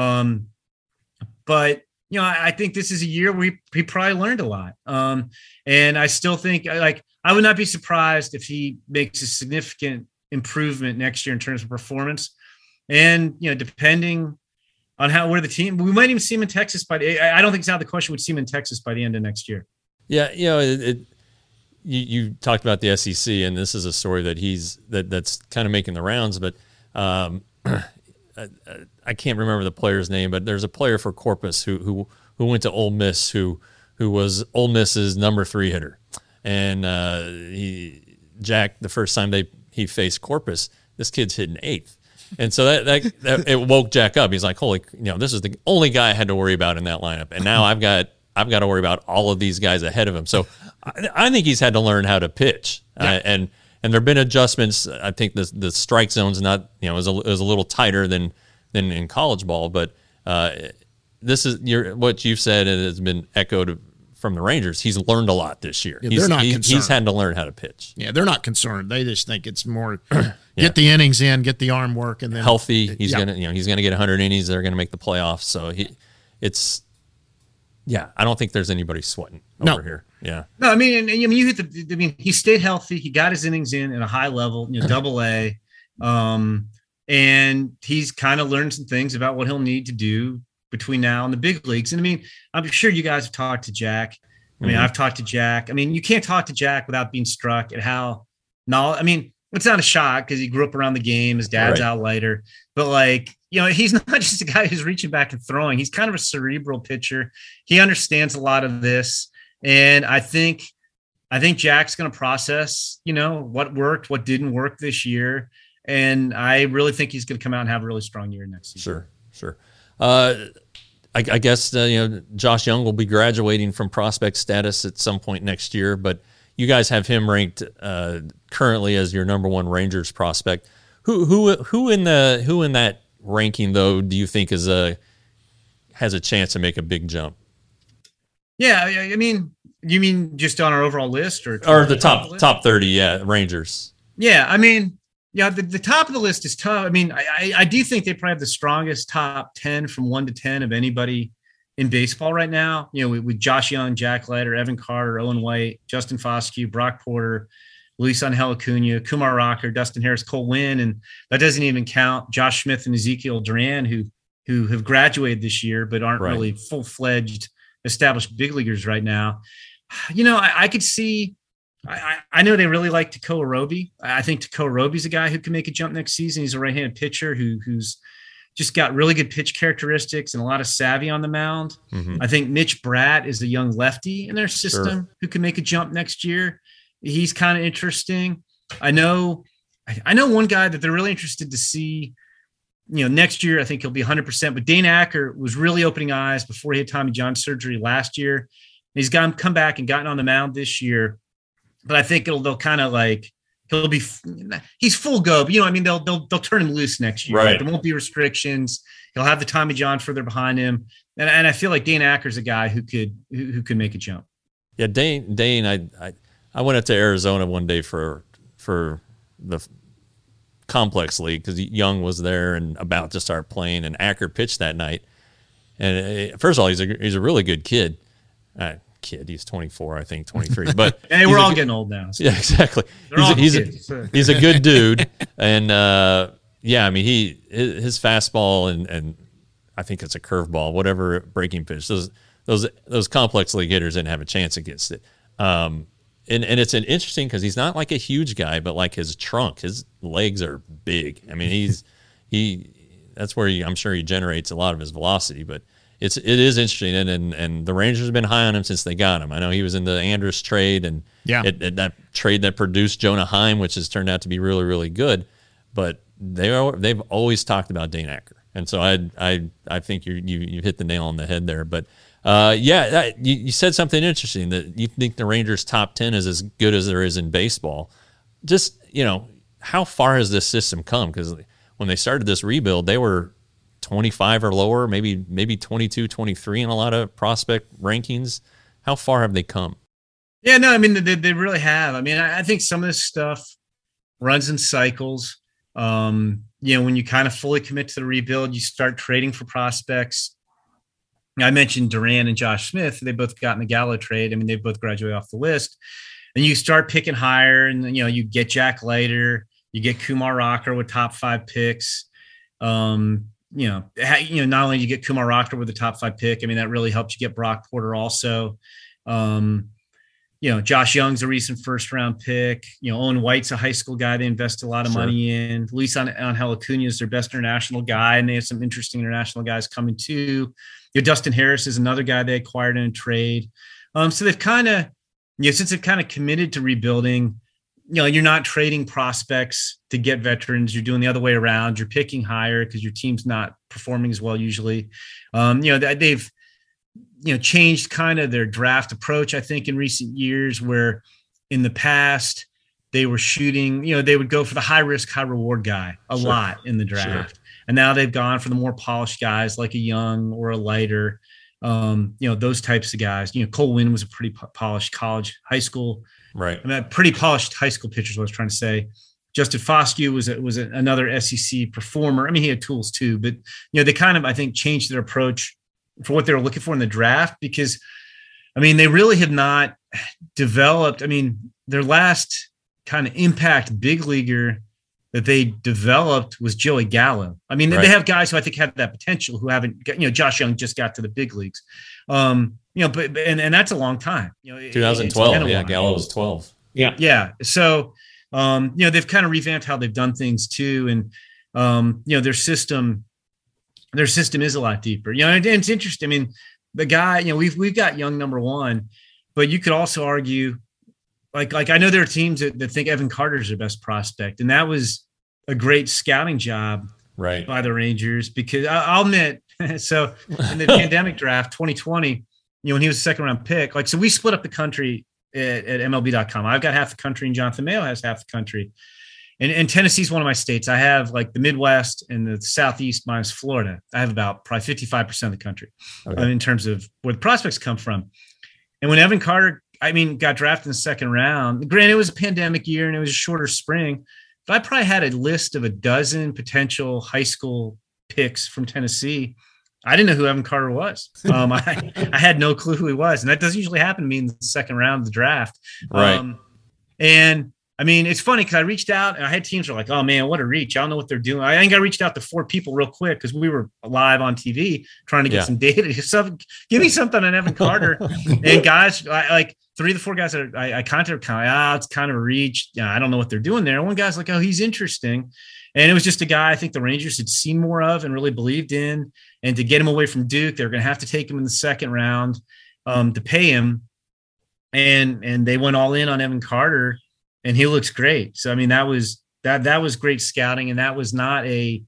But, I think this is a year where he probably learned a lot. And I still think, I would not be surprised if he makes a significant improvement next year in terms of performance. And, depending on where the team, we might even see him in Texas I don't think it's out of the question we'd see him in Texas by the end of next year. Yeah. You talked about the SEC, and this is a story that's kind of making the rounds, but I can't remember the player's name, but there's a player for Corpus who went to Ole Miss, who was Ole Miss's number 3 hitter. And Jack, the first time he faced Corpus, this kid's hitting 8th. And so that it woke Jack up. He's like, holy, this is the only guy I had to worry about in that lineup. And now I've got to worry about all of these guys ahead of him. So I think he's had to learn how to pitch. Yeah. And there've been adjustments. I think the strike zone's not, is a little tighter than in college ball, but this is what you've said, and has been echoed from the Rangers. He's learned a lot this year. Yeah, they're not concerned. He's had to learn how to pitch. Yeah, they're not concerned. They just think it's more get the innings in, get the arm work, and then healthy. He's gonna get 100 innings. They're gonna make the playoffs. So I don't think there's anybody sweating over here. Yeah. No, I mean, you hit he stayed healthy. He got his innings in at a high level, Double-A, and he's kind of learned some things about what he'll need to do between now and the big leagues. And I mean, I'm sure you guys have talked to Jack. I mean, I've talked to Jack. I mean, you can't talk to Jack without being struck at how it's not a shock because he grew up around the game. His dad's out later, but he's not just a guy who's reaching back and throwing. He's kind of a cerebral pitcher. He understands a lot of this. And I think Jack's going to process, what worked, what didn't work this year. And I really think he's going to come out and have a really strong year next season. Sure. I guess, Josh Young will be graduating from prospect status at some point next year, but you guys have him ranked currently as your number 1 Rangers prospect. Who in that ranking though do you think has a chance to make a big jump? Yeah, I mean, you mean just on our overall list or the top 30? Yeah, Rangers. Yeah, I mean. Yeah, the top of the list is tough. I mean, I do think they probably have the strongest top 10 from 1 to 10 of anybody in baseball right now. With Josh Young, Jack Leiter, Evan Carter, Owen White, Justin Foscue, Brock Porter, Luis Angel Acuna, Kumar Rocker, Dustin Harris, Cole Winn, and that doesn't even count Josh Smith and Ezekiel Duran, who have graduated this year but aren't really full-fledged established big leaguers right now. I could see. I know they really like Tekoa Roby. I think Tekoa Roby's a guy who can make a jump next season. He's a right-handed pitcher who's just got really good pitch characteristics and a lot of savvy on the mound. I think Mitch Bratt is a young lefty in their system who can make a jump next year. He's kind of interesting. I know one guy that they're really interested to see, next year. I think he'll be 100%, but Dane Acker was really opening eyes before he had Tommy John surgery last year. He's come back and gotten on the mound this year, but I think they'll kind of like, he's full go, but they'll turn him loose next year. Right. There won't be restrictions. He'll have the Tommy John further behind him. And I feel like Dane Acker's a guy who could make a jump. Yeah. Dane, I went up to Arizona one day for the complex league because Young was there and about to start playing, and Acker pitched that night. And first of all, he's a really good kid. He's 24, I think 23, but hey, we're all getting old now. So. Yeah, exactly. He's a good dude. And his fastball and I think it's a curveball, whatever breaking pitch, those complex league hitters didn't have a chance against it. And it's an interesting because he's not like a huge guy, but like his trunk, his legs are big. I mean, that's where I'm sure he generates a lot of his velocity, but it is interesting, and the Rangers have been high on him since they got him. I know he was in the Andrus trade, and that trade that produced Jonah Heim, which has turned out to be really, really good. But they've always talked about Dane Acker, and so I think you hit the nail on the head there. But you said something interesting, that you think the Rangers' top 10 is as good as there is in baseball. Just how far has this system come? Because when they started this rebuild, they were 25 or lower, maybe 22, 23 in a lot of prospect rankings. How far have they come? Yeah, no, I mean, they really have. I mean, I think some of this stuff runs in cycles. When you kind of fully commit to the rebuild, you start trading for prospects. I mentioned Duran and Josh Smith. They both got in the Gallo trade. I mean, they both graduated off the list. And you start picking higher, and, you get Jack Leiter, you get Kumar Rocker with top 5 picks. Not only do you get Kumar Rocker with the top 5 pick, I mean, that really helps you get Brock Porter also. Josh Young's a recent first-round pick. Owen White's a high school guy they invested a lot of money in. Luis Angel Acuna is their best international guy, and they have some interesting international guys coming too. Dustin Harris is another guy they acquired in a trade. So they've kind of, since they've kind of committed to rebuilding, you're not trading prospects to get veterans. You're doing the other way around. You're picking higher because your team's not performing as well usually. They've changed kind of their draft approach, I think, in recent years, where in the past they were shooting, they would go for the high risk, high reward guy a lot in the draft. And now they've gone for the more polished guys like a Young or a Leiter, those types of guys. Cole Winn was a pretty polished high school. Right. I mean, pretty polished high school pitcher is what I was trying to say. Justin Foscue was another SEC performer. I mean, he had tools too, but they kind of, I think, changed their approach for what they were looking for in the draft, because I mean, they really have not developed. I mean, their last kind of impact big leaguer that they developed was Joey Gallo. I mean, they have guys who I think have that potential who haven't, Josh Young just got to the big leagues. But that's a long time. 2012, Gallo was 12. Yeah. So, they've kind of revamped how they've done things too, and their system is a lot deeper. And it's interesting. I mean, the guy, we've got Young number 1, but you could also argue, like I know there are teams that think Evan Carter's their best prospect, and that was a great scouting job by the Rangers, because I'll admit, so in the pandemic draft 2020, when he was a second round pick, so we split up the country at MLB.com. I've got half the country and Jonathan Mayo has half the country. And Tennessee's one of my states. I have like the Midwest and the Southeast minus Florida. I have about probably 55% of the country in terms of where the prospects come from. And when Evan Carter, got drafted in the second round, granted it was a pandemic year and it was a shorter spring, but I probably had a list of a dozen potential high school picks from Tennessee. I didn't know who Evan Carter was. I had no clue who he was. And that doesn't usually happen to me in the second round of the draft. Right. And I mean, it's funny because I reached out and I had teams were like, oh man, what a reach. I don't know what they're doing. I think I reached out to 4 people real quick because we were live on TV trying to get some data. Give me something on Evan Carter. And guys, like 3 of the 4 guys that I contacted, kind of, it's kind of a reach. I don't know what they're doing there. One guy's like, oh, he's interesting. And it was just a guy I think the Rangers had seen more of and really believed in. And to get him away from Duke, they're going to have to take him in the second round to pay him. And they went all in on Evan Carter. And he looks great. So, I mean, that was great scouting. And that was not a,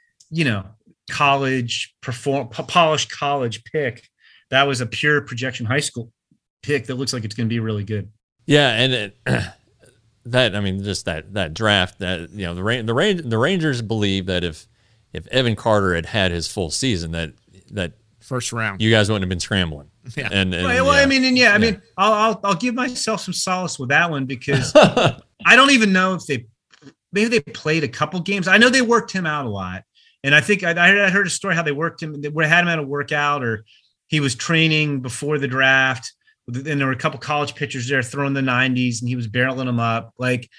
polished college pick. That was a pure projection high school pick that looks like it's going to be really good. Yeah. And just that draft that, the Rangers believe that if Evan Carter had his full season, that first round, you guys wouldn't have been scrambling. Yeah. I mean, I'll give myself some solace with that one because I don't even know if maybe they played a couple games. I know they worked him out a lot. And I think I heard a story how they worked him. They had him at a workout or he was training before the draft. And there were a couple college pitchers there throwing the 90s and he was barreling them up.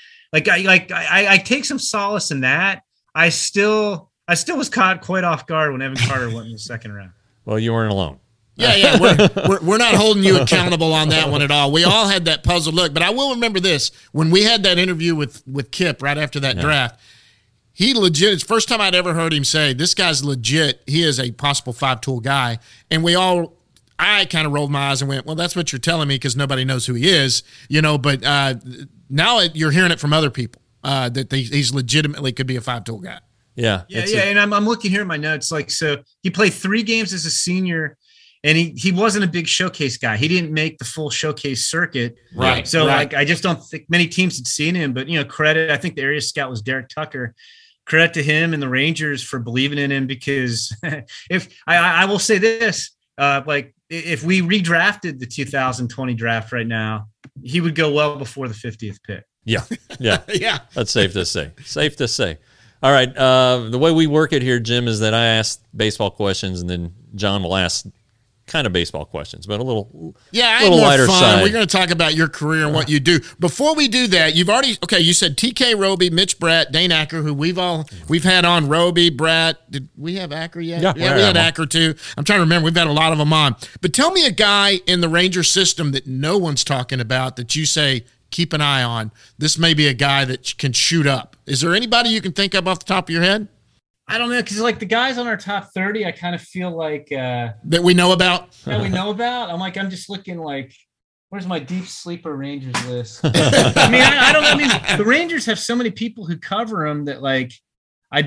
I take some solace in that. I still was caught quite off guard when Evan Carter went in the second round. Well, you weren't alone. Yeah, we're not holding you accountable on that one at all. We all had that puzzled look, but I will remember this when we had that interview with Kip right after that draft. He legit. It's the first time I'd ever heard him say this guy's legit. He is a possible 5-tool guy, and I kind of rolled my eyes and went, "Well, that's what you're telling me because nobody knows who he is, But now you're hearing it from other people that he's legitimately could be a 5-tool guy. Yeah. And I'm looking here in my notes. So he played 3 games as a senior. And he wasn't a big showcase guy. He didn't make the full showcase circuit. Right. So I just don't think many teams had seen him, but credit, I think the area scout was Derek Tucker. Credit to him and the Rangers for believing in him because if I will say this, if we redrafted the 2020 draft right now, he would go well before the 50th pick. Yeah. Yeah. That's safe to say. All right. The way we work it here, Jim, is that I ask baseball questions and then John will ask kind of baseball questions, but a little lighter side. We're going to talk about your career and what you do. Before we do that, you said TK Roby, Mitch Bratt, Dane Acker, who we've had on. Roby, Bratt. Did we have Acker yet? Yeah, we had Acker too. I'm trying to remember. We've had a lot of them on. But tell me a guy in the Ranger system that no one's talking about that you say keep an eye on. This may be a guy that can shoot up. Is there anybody you can think of off the top of your head? I don't know, because the guys on our top 30, I kind of feel like that we know about. Yeah, we know about. I'm just looking where's my deep sleeper Rangers list? I don't know. I mean, the Rangers have so many people who cover them that I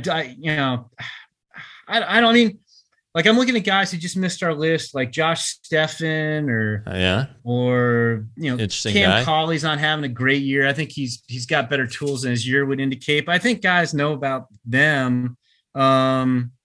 don't mean. I'm looking at guys who just missed our list, like Josh Steffen or Cam Colley's not having a great year. I think he's got better tools than his year would indicate. But I think guys know about them. I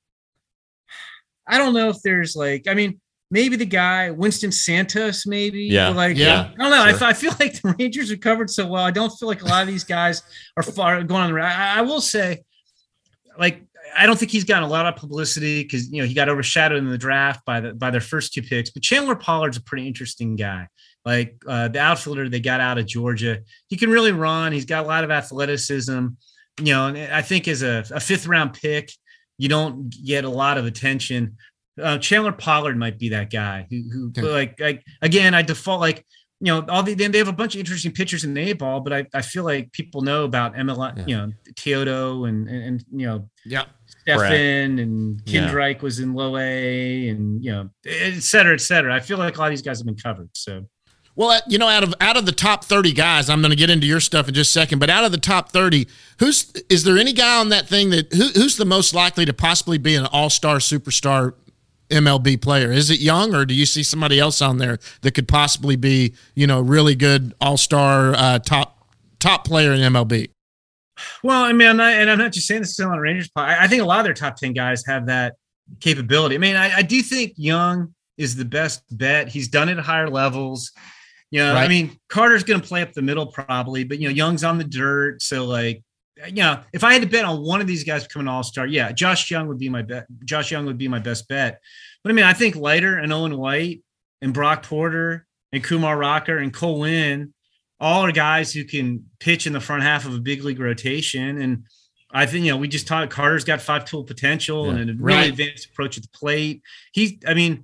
don't know if there's maybe the guy Winston Santos, maybe. I don't know. Sure. I feel like the Rangers are covered so well. I don't feel like a lot of these guys are far going on the route. I will say, I don't think he's gotten a lot of publicity because he got overshadowed in the draft by their first 2 picks. But Chandler Pollard's a pretty interesting guy. The outfielder they got out of Georgia, he can really run. He's got a lot of athleticism. And I think as a 5th round pick, you don't get a lot of attention. Chandler Pollard might be that guy who again, I default they have a bunch of interesting pitchers in the A-ball, but I feel like people know about MLI, Teodo and Steffen and Kindreich was in low A and, et cetera, et cetera. I feel like a lot of these guys have been covered. So. Well, out of the top 30 guys, I'm going to get into your stuff in just a second, but out of the top 30, is there any guy on that thing who's the most likely to possibly be an all-star, superstar MLB player? Is it Young, or do you see somebody else on there that could possibly be, really good all-star, top player in MLB? Well, I mean, I'm not just saying this on the Rangers. I think a lot of their top 10 guys have that capability. I mean, I do think Young is the best bet. He's done it at higher levels. Right. I mean, Carter's going to play up the middle probably, but Young's on the dirt. So if I had to bet on one of these guys becoming an all-star, Josh Young would be my bet. Josh Young would be my best bet. But I mean, I think Leiter and Owen White and Brock Porter and Kumar Rocker and Cole Winn all are guys who can pitch in the front half of a big league rotation. And I think, we just talked, Carter's got 5-tool potential and a really advanced approach at the plate. He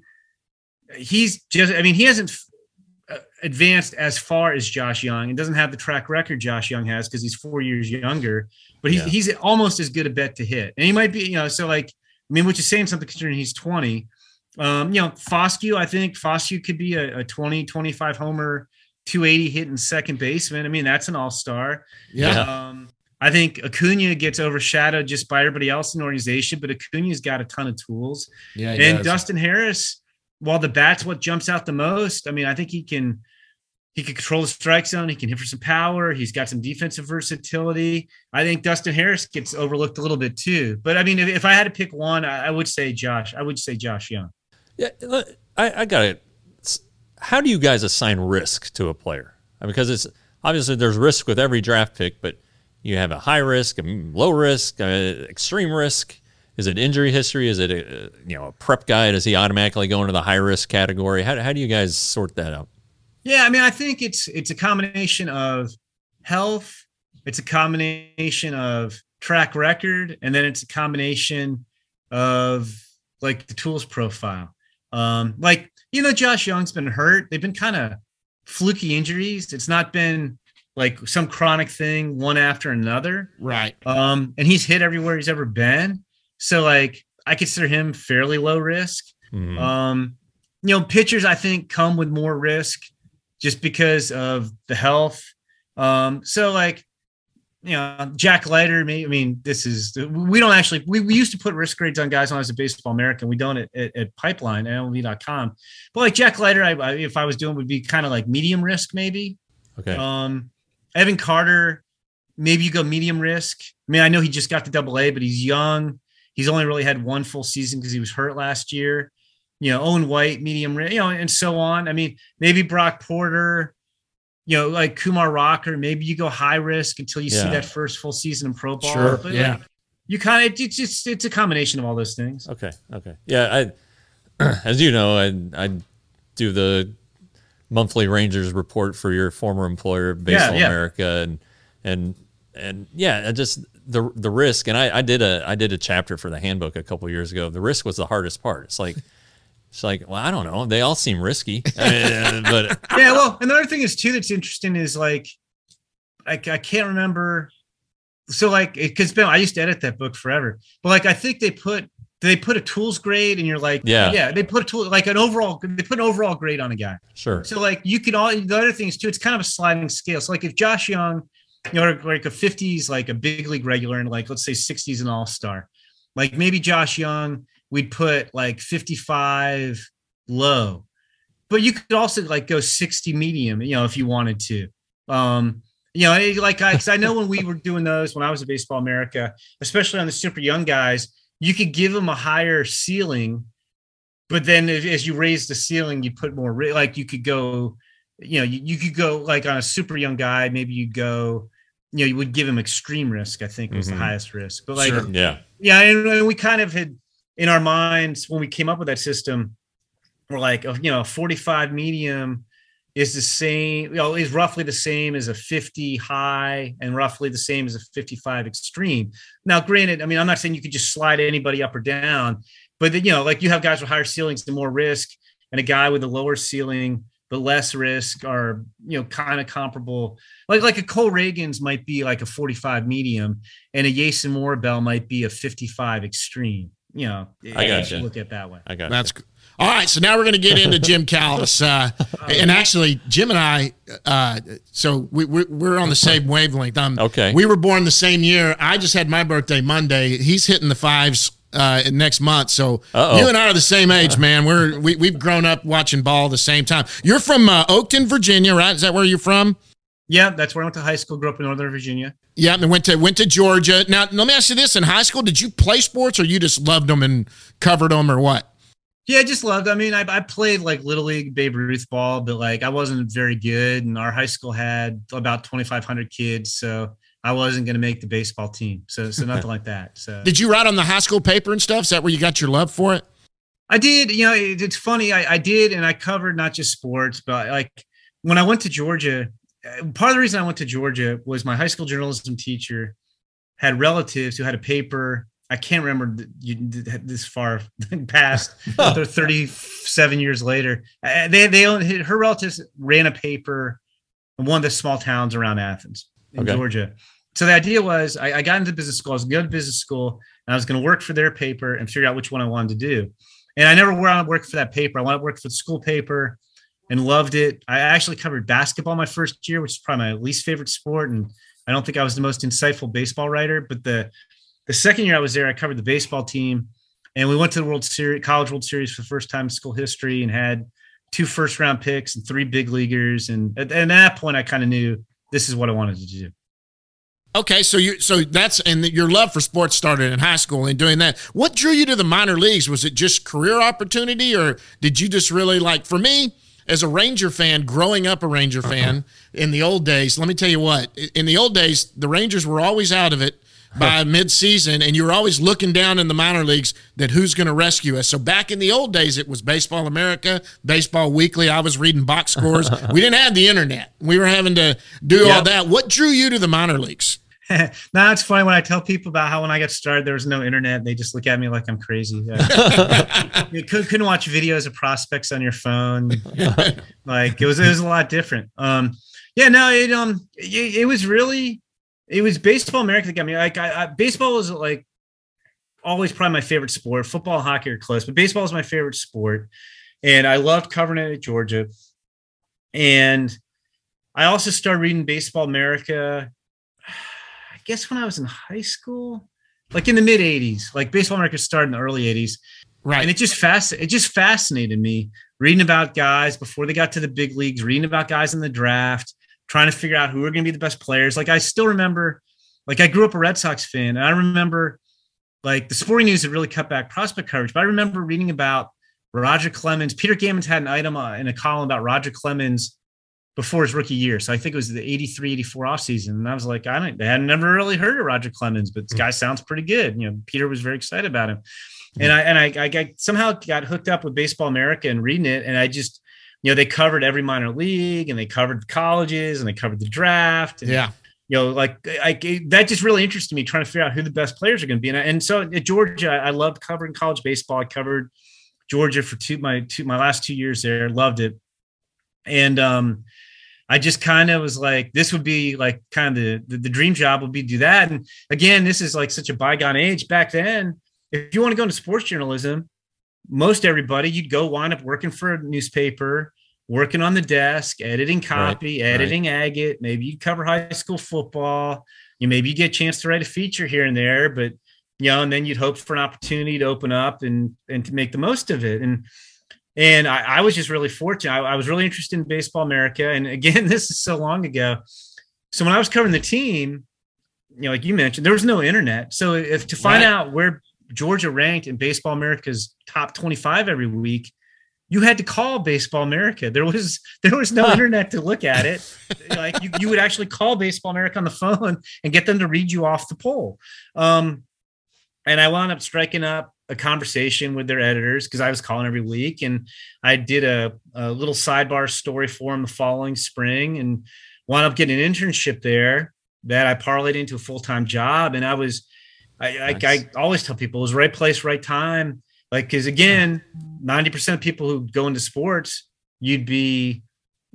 hasn't advanced as far as Josh Young and doesn't have the track record Josh Young has because he's 4 years younger, but he's almost as good a bet to hit. And he might be, which is saying something considering he's 20. Foscue, I think Foscue could be a 20, 25 homer, 280 hitting second baseman. I mean, that's an all-star. Yeah. I think Acuna gets overshadowed just by everybody else in the organization, but Acuna's got a ton of tools. Yeah. And Dustin Harris, while the bat's what jumps out the most, I mean, I think he can control the strike zone. He can hit for some power. He's got some defensive versatility. I think Dustin Harris gets overlooked a little bit too. But I mean, if I had to pick one, I would say Josh. I would say Josh Young. Yeah, I got it. How do you guys assign risk to a player? Because it's obviously there's risk with every draft pick, but you have a high risk, a low risk, extreme risk. Is it injury history? Is it a prep guy? Does he automatically go into the high risk category? How do you guys sort that out? Yeah, I mean, I think it's a combination of health, it's a combination of track record, and then it's a combination of like the tools profile. Josh Young's been hurt. They've been kind of fluky injuries. It's not been like some chronic thing one after another. Right. And he's hit everywhere he's ever been. So like I consider him fairly low risk. Mm-hmm. Pitchers I think come with more risk just because of the health. Jack Leiter, we used to put risk grades on guys when I was a Baseball American. We don't at Pipeline, MLB.com. But like Jack Leiter, if I was doing, would be kind of like medium risk maybe. Okay. Evan Carter, maybe you go medium risk. I mean, I know he just got to AA, but he's young. He's only really had one full season because he was hurt last year. Owen White, medium risk, and so on. I mean, maybe Brock Porter, like Kumar Rocker, maybe you go high risk until you see that first full season in pro ball. Sure. But yeah. You kind of, it's a combination of all those things. Okay. Yeah. As you know, I do the monthly Rangers report for your former employer, Baseball America. And just the risk. And I did a chapter for the handbook a couple of years ago. The risk was the hardest part. It's like, well, I don't know. They all seem risky. But yeah, well, and the other thing is too that's interesting is like I can't remember. So like I used to edit that book forever, but like I think they put a tools grade, and you're like, they put a tool like they put an overall grade on a guy. Sure. So like the other thing is too, it's kind of a sliding scale. So like if Josh Young, like a 50s, like a big league regular, and like let's say 60s an all-star, like maybe Josh Young, we'd put like 55 low, but you could also like go 60 medium, if you wanted to. Cause I know when we were doing those, when I was at Baseball America, especially on the super young guys, you could give them a higher ceiling, but then as you raise the ceiling, you put more, like you could go, you could go like on a super young guy, maybe you go, you would give him extreme risk, I think was the highest risk, but like, and we kind of had, in our minds, when we came up with that system, we're like, 45 medium is the same, is roughly the same as a 50 high and roughly the same as a 55 extreme. Now, granted, I mean, I'm not saying you could just slide anybody up or down, but like you have guys with higher ceilings and more risk, and a guy with a lower ceiling but less risk are, kind of comparable. Like a Cole Reagans might be like a 45 medium, and a Jason Morabel might be a 55 extreme. I got you. Look at it that way. I got that's good. All right, so now we're going to get into Jim Callis. And actually, Jim and I, so we're on the same wavelength. Okay. We were born the same year. I just had my birthday Monday. He's hitting the fives next month. So you and I are the same age, man. We've grown up watching ball the same time. You're from Oakton, Virginia, right? Is that where you're from? Yeah, that's where I went to high school. Grew up in Northern Virginia. Yeah, and went to Georgia. Now, let me ask you this: in high school, did you play sports, or you just loved them and covered them, or what? Yeah, I just loved. I mean, I played like Little League Babe Ruth ball, but like I wasn't very good, and our high school had about 2,500 kids, so I wasn't going to make the baseball team. So nothing like that. So did you write on the high school paper and stuff? Is that where you got your love for it? I did. It's funny. I did, and I covered not just sports, but like when I went to Georgia, part of the reason I went to Georgia was my high school journalism teacher had relatives who had a paper. I can't remember this far past. They're 37 years later. They owned, her relatives ran a paper in one of the small towns around Athens in Georgia. So the idea was I got into business school. I was going to business school, and I was going to work for their paper and figure out which one I wanted to do. And I never wanted to work for that paper. I wanted to work for the school paper and loved it. I actually covered basketball my first year, which is probably my least favorite sport. And I don't think I was the most insightful baseball writer, but the second year I was there, I covered the baseball team, and we went to the World Series, College World Series for the first time in school history, and had 2 first-round picks and 3 big leaguers. And at that point, I kind of knew this is what I wanted to do. Okay, so your love for sports started in high school and doing that. What drew you to the minor leagues? Was it just career opportunity, or did you just really like? For me, as a Ranger fan, growing up a Ranger fan in the old days, let me tell you what. In the old days, the Rangers were always out of it by mid-season, and you were always looking down in the minor leagues that who's going to rescue us. So back in the old days, it was Baseball America, Baseball Weekly. I was reading box scores. We didn't have the internet. We were having to do all that. What drew you to the minor leagues? Now it's funny when I tell people about how when I got started, there was no internet. They just look at me like I'm crazy. You couldn't watch videos of prospects on your phone. Like it was a lot different. It was Baseball America that got me. Like baseball was like always probably my favorite sport. Football and hockey are close, but baseball is my favorite sport. And I loved covering it at Georgia. And I also started reading Baseball America, I guess when I was in high school, like in the mid 80s. Like Baseball America started in the early 80s. Right. And it just fascinated me reading about guys before they got to the big leagues, reading about guys in the draft, trying to figure out who are going to be the best players. Like I still remember, like I grew up a Red Sox fan, and I remember like the Sporting News had really cut back prospect coverage, but I remember reading about Roger Clemens. Peter Gammons had an item in a column about Roger Clemens before his rookie year. So I think it was the 83, 84 offseason. And I was like, I had never really heard of Roger Clemens, but this guy sounds pretty good. You know, Peter was very excited about him. And I somehow got hooked up with Baseball America and reading it. And I just, they covered every minor league, and they covered the colleges, and they covered the draft. And, that just really interested me, trying to figure out who the best players are going to be. And so at Georgia, I loved covering college baseball. I covered Georgia for my last 2 years there. Loved it. And I just kind of was like, this would be like kind of the dream job would be to do that. And again, this is like such a bygone age. Back then, if you want to go into sports journalism, most everybody, you'd go wind up working for a newspaper, working on the desk, editing copy, editing agate. Maybe you'd cover high school football. Maybe you get a chance to write a feature here and there, but and then you'd hope for an opportunity to open up and to make the most of it. And I was just really fortunate. I was really interested in Baseball America. And again, this is so long ago. So when I was covering the team, like you mentioned, there was no internet. So if to find out where Georgia ranked in Baseball America's top 25 every week, you had to call Baseball America. There was no internet to look at it. Like you would actually call Baseball America on the phone and get them to read you off the poll. And I wound up striking up a conversation with their editors because I was calling every week, and I did a little sidebar story for them the following spring, and wound up getting an internship there that I parlayed into a full-time job. And I always tell people it was right place, right time. Like, because again, 90% of people who go into sports, you'd be,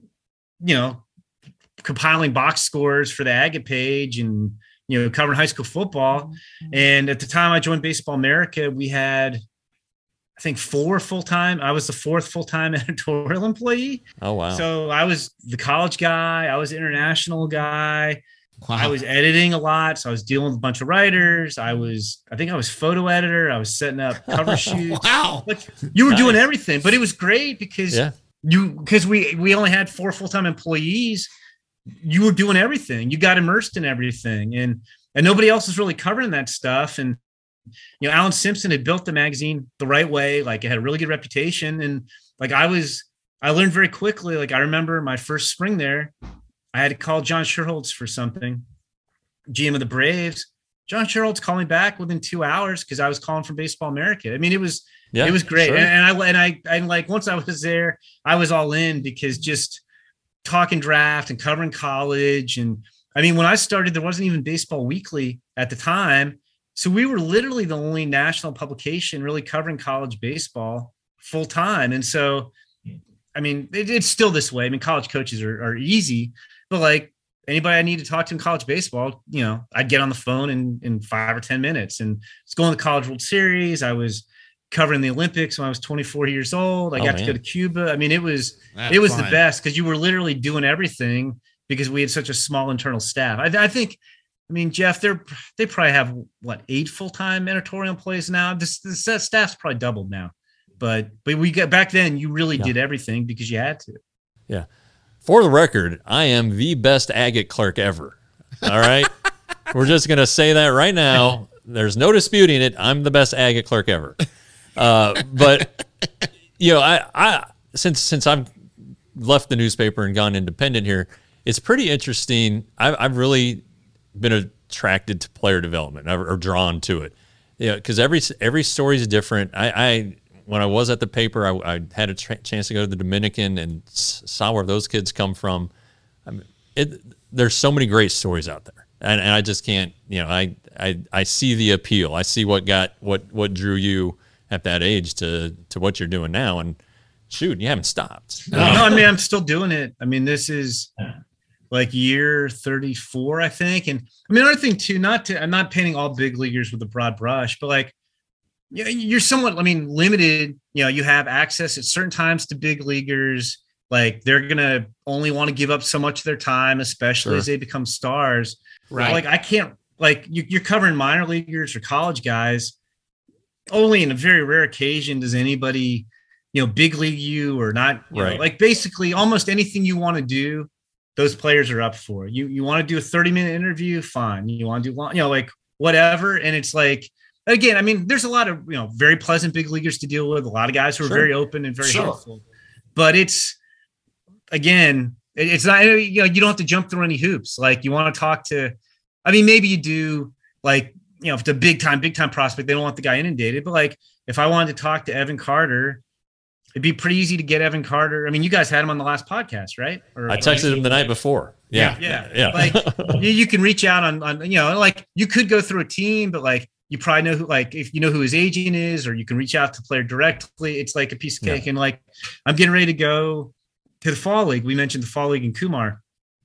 compiling box scores for the Agate page and, covering high school football. And at the time I joined Baseball America, we had, I think, 4 full-time. I was the 4th full-time editorial employee. Oh, wow. So I was the college guy. I was the international guy. Wow. I was editing a lot. So I was dealing with a bunch of writers. I think I was photo editor. I was setting up cover shoots. Wow. Like, you were doing everything, but it was great because we only had 4 full-time employees. You were doing everything. You got immersed in everything, and nobody else was really covering that stuff. And, Alan Simpson had built the magazine the right way. Like, it had a really good reputation. And like, I learned very quickly. Like, I remember my first spring there, I had to call John Sherholtz for something, GM of the Braves. John Sherholtz called me back within 2 hours because I was calling from Baseball America. I mean, it was great. Sure. And I like, once I was there, I was all in, because just talking draft and covering college. And I mean, when I started, there wasn't even Baseball Weekly at the time. So we were literally the only national publication really covering college baseball full time. And so, I mean, it's still this way. I mean, college coaches are easy, but like anybody I need to talk to in college baseball, you know, I'd get on the phone in 5 or 10 minutes. And it's going to the College World Series. I was covering the Olympics when I was 24 years old. I got to go to Cuba. I mean, it was the best because you were literally doing everything because we had such a small internal staff. I think, I mean, Jeff, they probably have 8 full-time editorial employees now. The staff's probably doubled now, but we got back then. You really did everything because you had to. Yeah. For the record, I am the best agate clerk ever. All right, we're just gonna say that right now. There's no disputing it. I'm the best agate clerk ever. But you know, I since I've left the newspaper and gone independent here, it's pretty interesting. I've really been attracted to player development or drawn to it. Yeah, because every story is different. When I was at the paper, I had a chance to go to the Dominican and saw where those kids come from. I mean, there's so many great stories out there, and I just can't. You know, I see the appeal. I see what drew you at that age to what you're doing now, and shoot, you haven't stopped. No, I mean, I'm still doing it. I mean, this is like year 34, I think. And I mean, another thing too, I'm not painting all big leaguers with a broad brush, but like, you're somewhat, I mean, limited. You know, you have access at certain times to big leaguers. Like they're going to only want to give up so much of their time, especially as they become stars. Right. Like I can't, like you're covering minor leaguers or college guys. Only in a very rare occasion does anybody, you know, big league you or not. You know, like basically almost anything you want to do, those players are up for. You want to do a 30-minute interview, fine. You want to do long, you know, like whatever. And it's like, again, I mean, there's a lot of, you know, very pleasant big leaguers to deal with, a lot of guys who are very open and very helpful. But it's, again, it's not, you know, you don't have to jump through any hoops. Like you want to talk to, I mean, maybe you do, like, you know, if it's a big time prospect, they don't want the guy inundated. But like, if I wanted to talk to Evan Carter, it'd be pretty easy to get Evan Carter. I mean, you guys had him on the last podcast, right? Or, I texted him the night before. Yeah. Like you can reach out on, you know, like you could go through a team, but like, you probably know who, like, if you know who his agent is, or you can reach out to the player directly. It's like a piece of cake. Yeah. And like, I'm getting ready to go to the Fall League. We mentioned the Fall League in Kumar.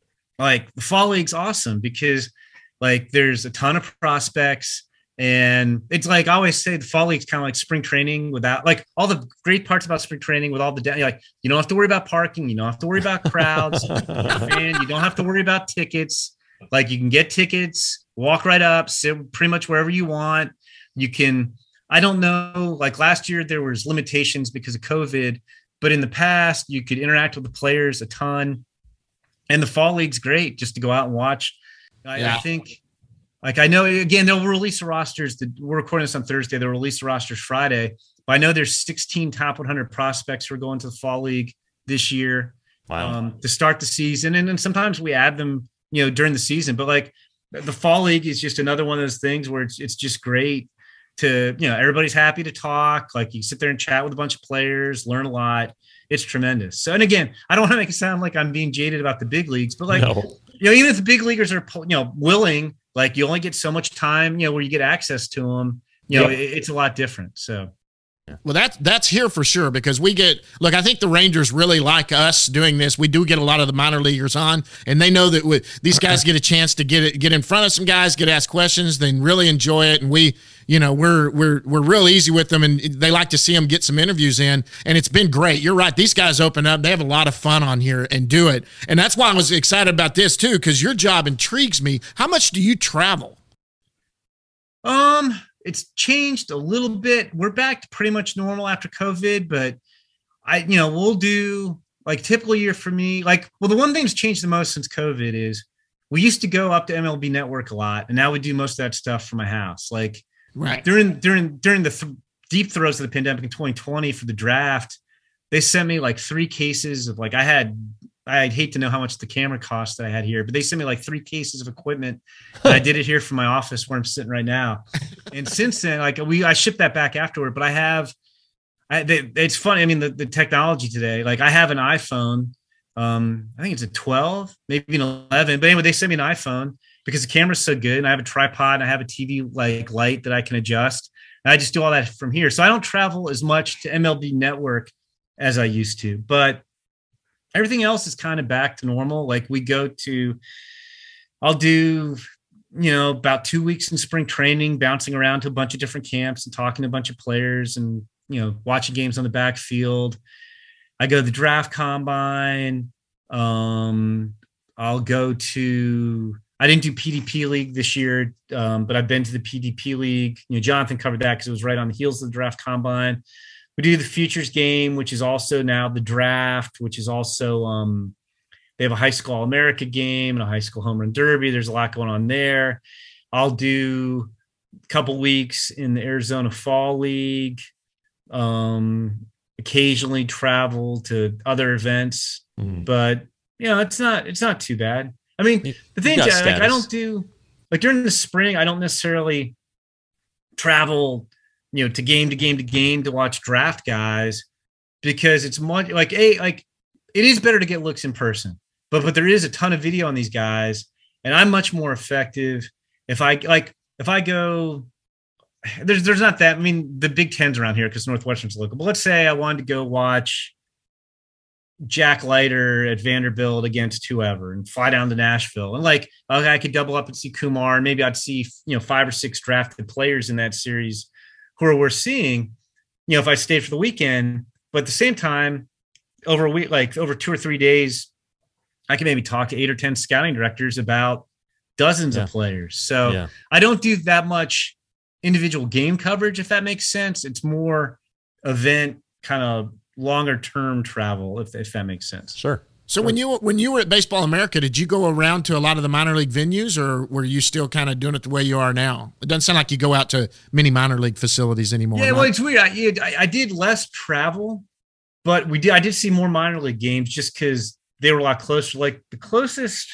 Like the Fall League's awesome because like there's a ton of prospects, and it's like I always say the Fall League's kind of like spring training without like all the great parts about spring training with all the like you don't have to worry about parking, you don't have to worry about crowds, you don't have to worry about tickets. Like you can get tickets, walk right up, sit pretty much wherever you want. You can, I don't know, like last year there was limitations because of COVID, but in the past you could interact with the players a ton. And the Fall League's great just to go out and watch. I think, like, I know, again, they'll release the rosters. We're recording this on Thursday. They'll release the rosters Friday. But I know there's 16 top 100 prospects who are going to the Fall League this year to start the season. And then sometimes we add them, you know, during the season. But like the Fall League is just another one of those things where it's just great to, you know, everybody's happy to talk. Like you sit there and chat with a bunch of players, learn a lot. It's tremendous. So, and again, I don't want to make it sound like I'm being jaded about the big leagues, but like, you know, even if the big leaguers are, you know, willing, like you only get so much time, you know, where you get access to them, you know, it's a lot different. So. Well, that's here for sure because we get, look, I think the Rangers really like us doing this. We do get a lot of the minor leaguers on, and they know that these guys get a chance to get in front of some guys, get asked questions, they really enjoy it, and we, you know, we're real easy with them, and they like to see them get some interviews in, and it's been great. You're right. These guys open up. They have a lot of fun on here and do it, and that's why I was excited about this too because your job intrigues me. How much do you travel? It's changed a little bit. We're back to pretty much normal after COVID, but we'll do like typical year for me. Like, well, the one thing that's changed the most since COVID is we used to go up to MLB Network a lot, and now we do most of that stuff from my house. Like during the deep throes of the pandemic in 2020 for the draft, they sent me like 3 cases of like I'd hate to know how much the camera cost that I had here, but they sent me like 3 cases of equipment. And I did it here from my office where I'm sitting right now. And since then, like I shipped that back afterward, but it's funny. I mean, the technology today, like I have an iPhone I think it's a 12, maybe an 11. But anyway, they sent me an iPhone because the camera's so good, and I have a tripod and I have a TV like light that I can adjust. And I just do all that from here. So I don't travel as much to MLB Network as I used to, but everything else is kind of back to normal. Like I'll do, about 2 weeks in spring training, bouncing around to a bunch of different camps and talking to a bunch of players and, watching games on the backfield. I go to the draft combine. I'll go to, I didn't do PDP league this year, but I've been to the PDP league. Jonathan covered that because it was right on the heels of the draft combine. We do the futures game, which is also now the draft, which is also, they have a high school All-America game and a high school home run derby. There's a lot going on there. I'll do a couple weeks in the Arizona Fall League. Occasionally travel to other events, but it's not too bad. I mean, the thing is, I don't do during the spring. I don't necessarily travel, to game to watch draft guys because it's much it is better to get looks in person, but there is a ton of video on these guys, and I'm much more effective if I go. There's not that. I mean, the Big Ten's around here because Northwestern's local. But let's say I wanted to go watch Jack Leiter at Vanderbilt against whoever and fly down to Nashville. And I could double up and see Kumar. And maybe I'd see, 5 or 6 drafted players in that series who are worth seeing, if I stayed for the weekend. But at the same time, over a week, over 2 or 3 days, I can maybe talk to 8 or 10 scouting directors about dozens of players. So I don't do that much individual game coverage, if that makes sense. It's more event kind of longer term travel, if that makes sense. Sure. So when you were at Baseball America, did you go around to a lot of the minor league venues, or were you still kind of doing it the way you are now? It doesn't sound like you go out to many minor league facilities anymore. Yeah, well, it's weird. I did less travel, but I did see more minor league games just because they were a lot closer. Like the closest,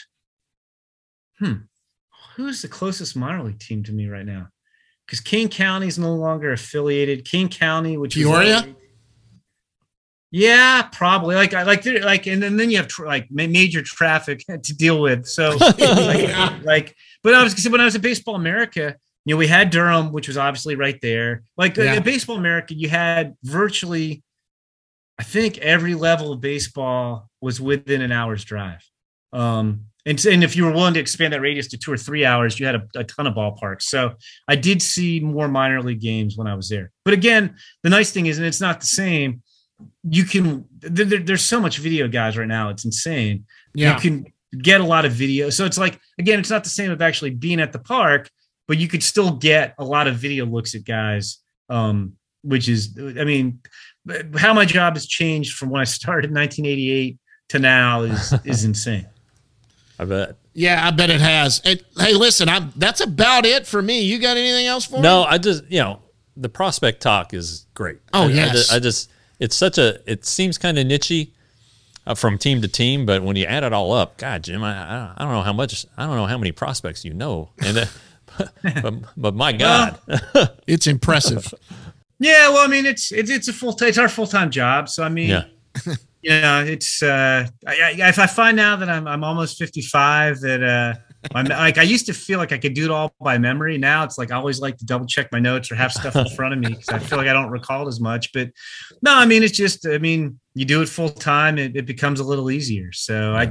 who's the closest minor league team to me right now? Because Kane County is no longer affiliated. Kane County, which Peoria, yeah, probably. And then you have major traffic to deal with. So, but when I was at Baseball America, we had Durham, which was obviously right there. At Baseball America, you had virtually, I think, every level of baseball was within an hour's drive. And if you were willing to expand that radius to 2 or 3 hours, you had a ton of ballparks. So I did see more minor league games when I was there. But again, the nice thing is, and it's not the same, there's so much video, guys, right now. It's insane. Yeah. You can get a lot of video. So it's again, it's not the same of actually being at the park, but you could still get a lot of video looks at guys, which is, I mean, how my job has changed from when I started in 1988 to now is insane. I bet. Yeah, I bet it has. Hey, listen, that's about it for me. You got anything else for me? No, I just, the prospect talk is great. Oh, yes. It seems kind of nichey from team to team, but when you add it all up, God, Jim, I don't know how many prospects you know. And but my God. It's impressive. Yeah, well, I mean, it's it's our full-time job. So I mean, it's if I find out that I'm almost 55, that I used to feel like I could do it all by memory. Now it's I always like to double check my notes or have stuff in front of me because I feel like I don't recall as much. But no, I mean, it's just, I mean, you do it full time, it becomes a little easier. So I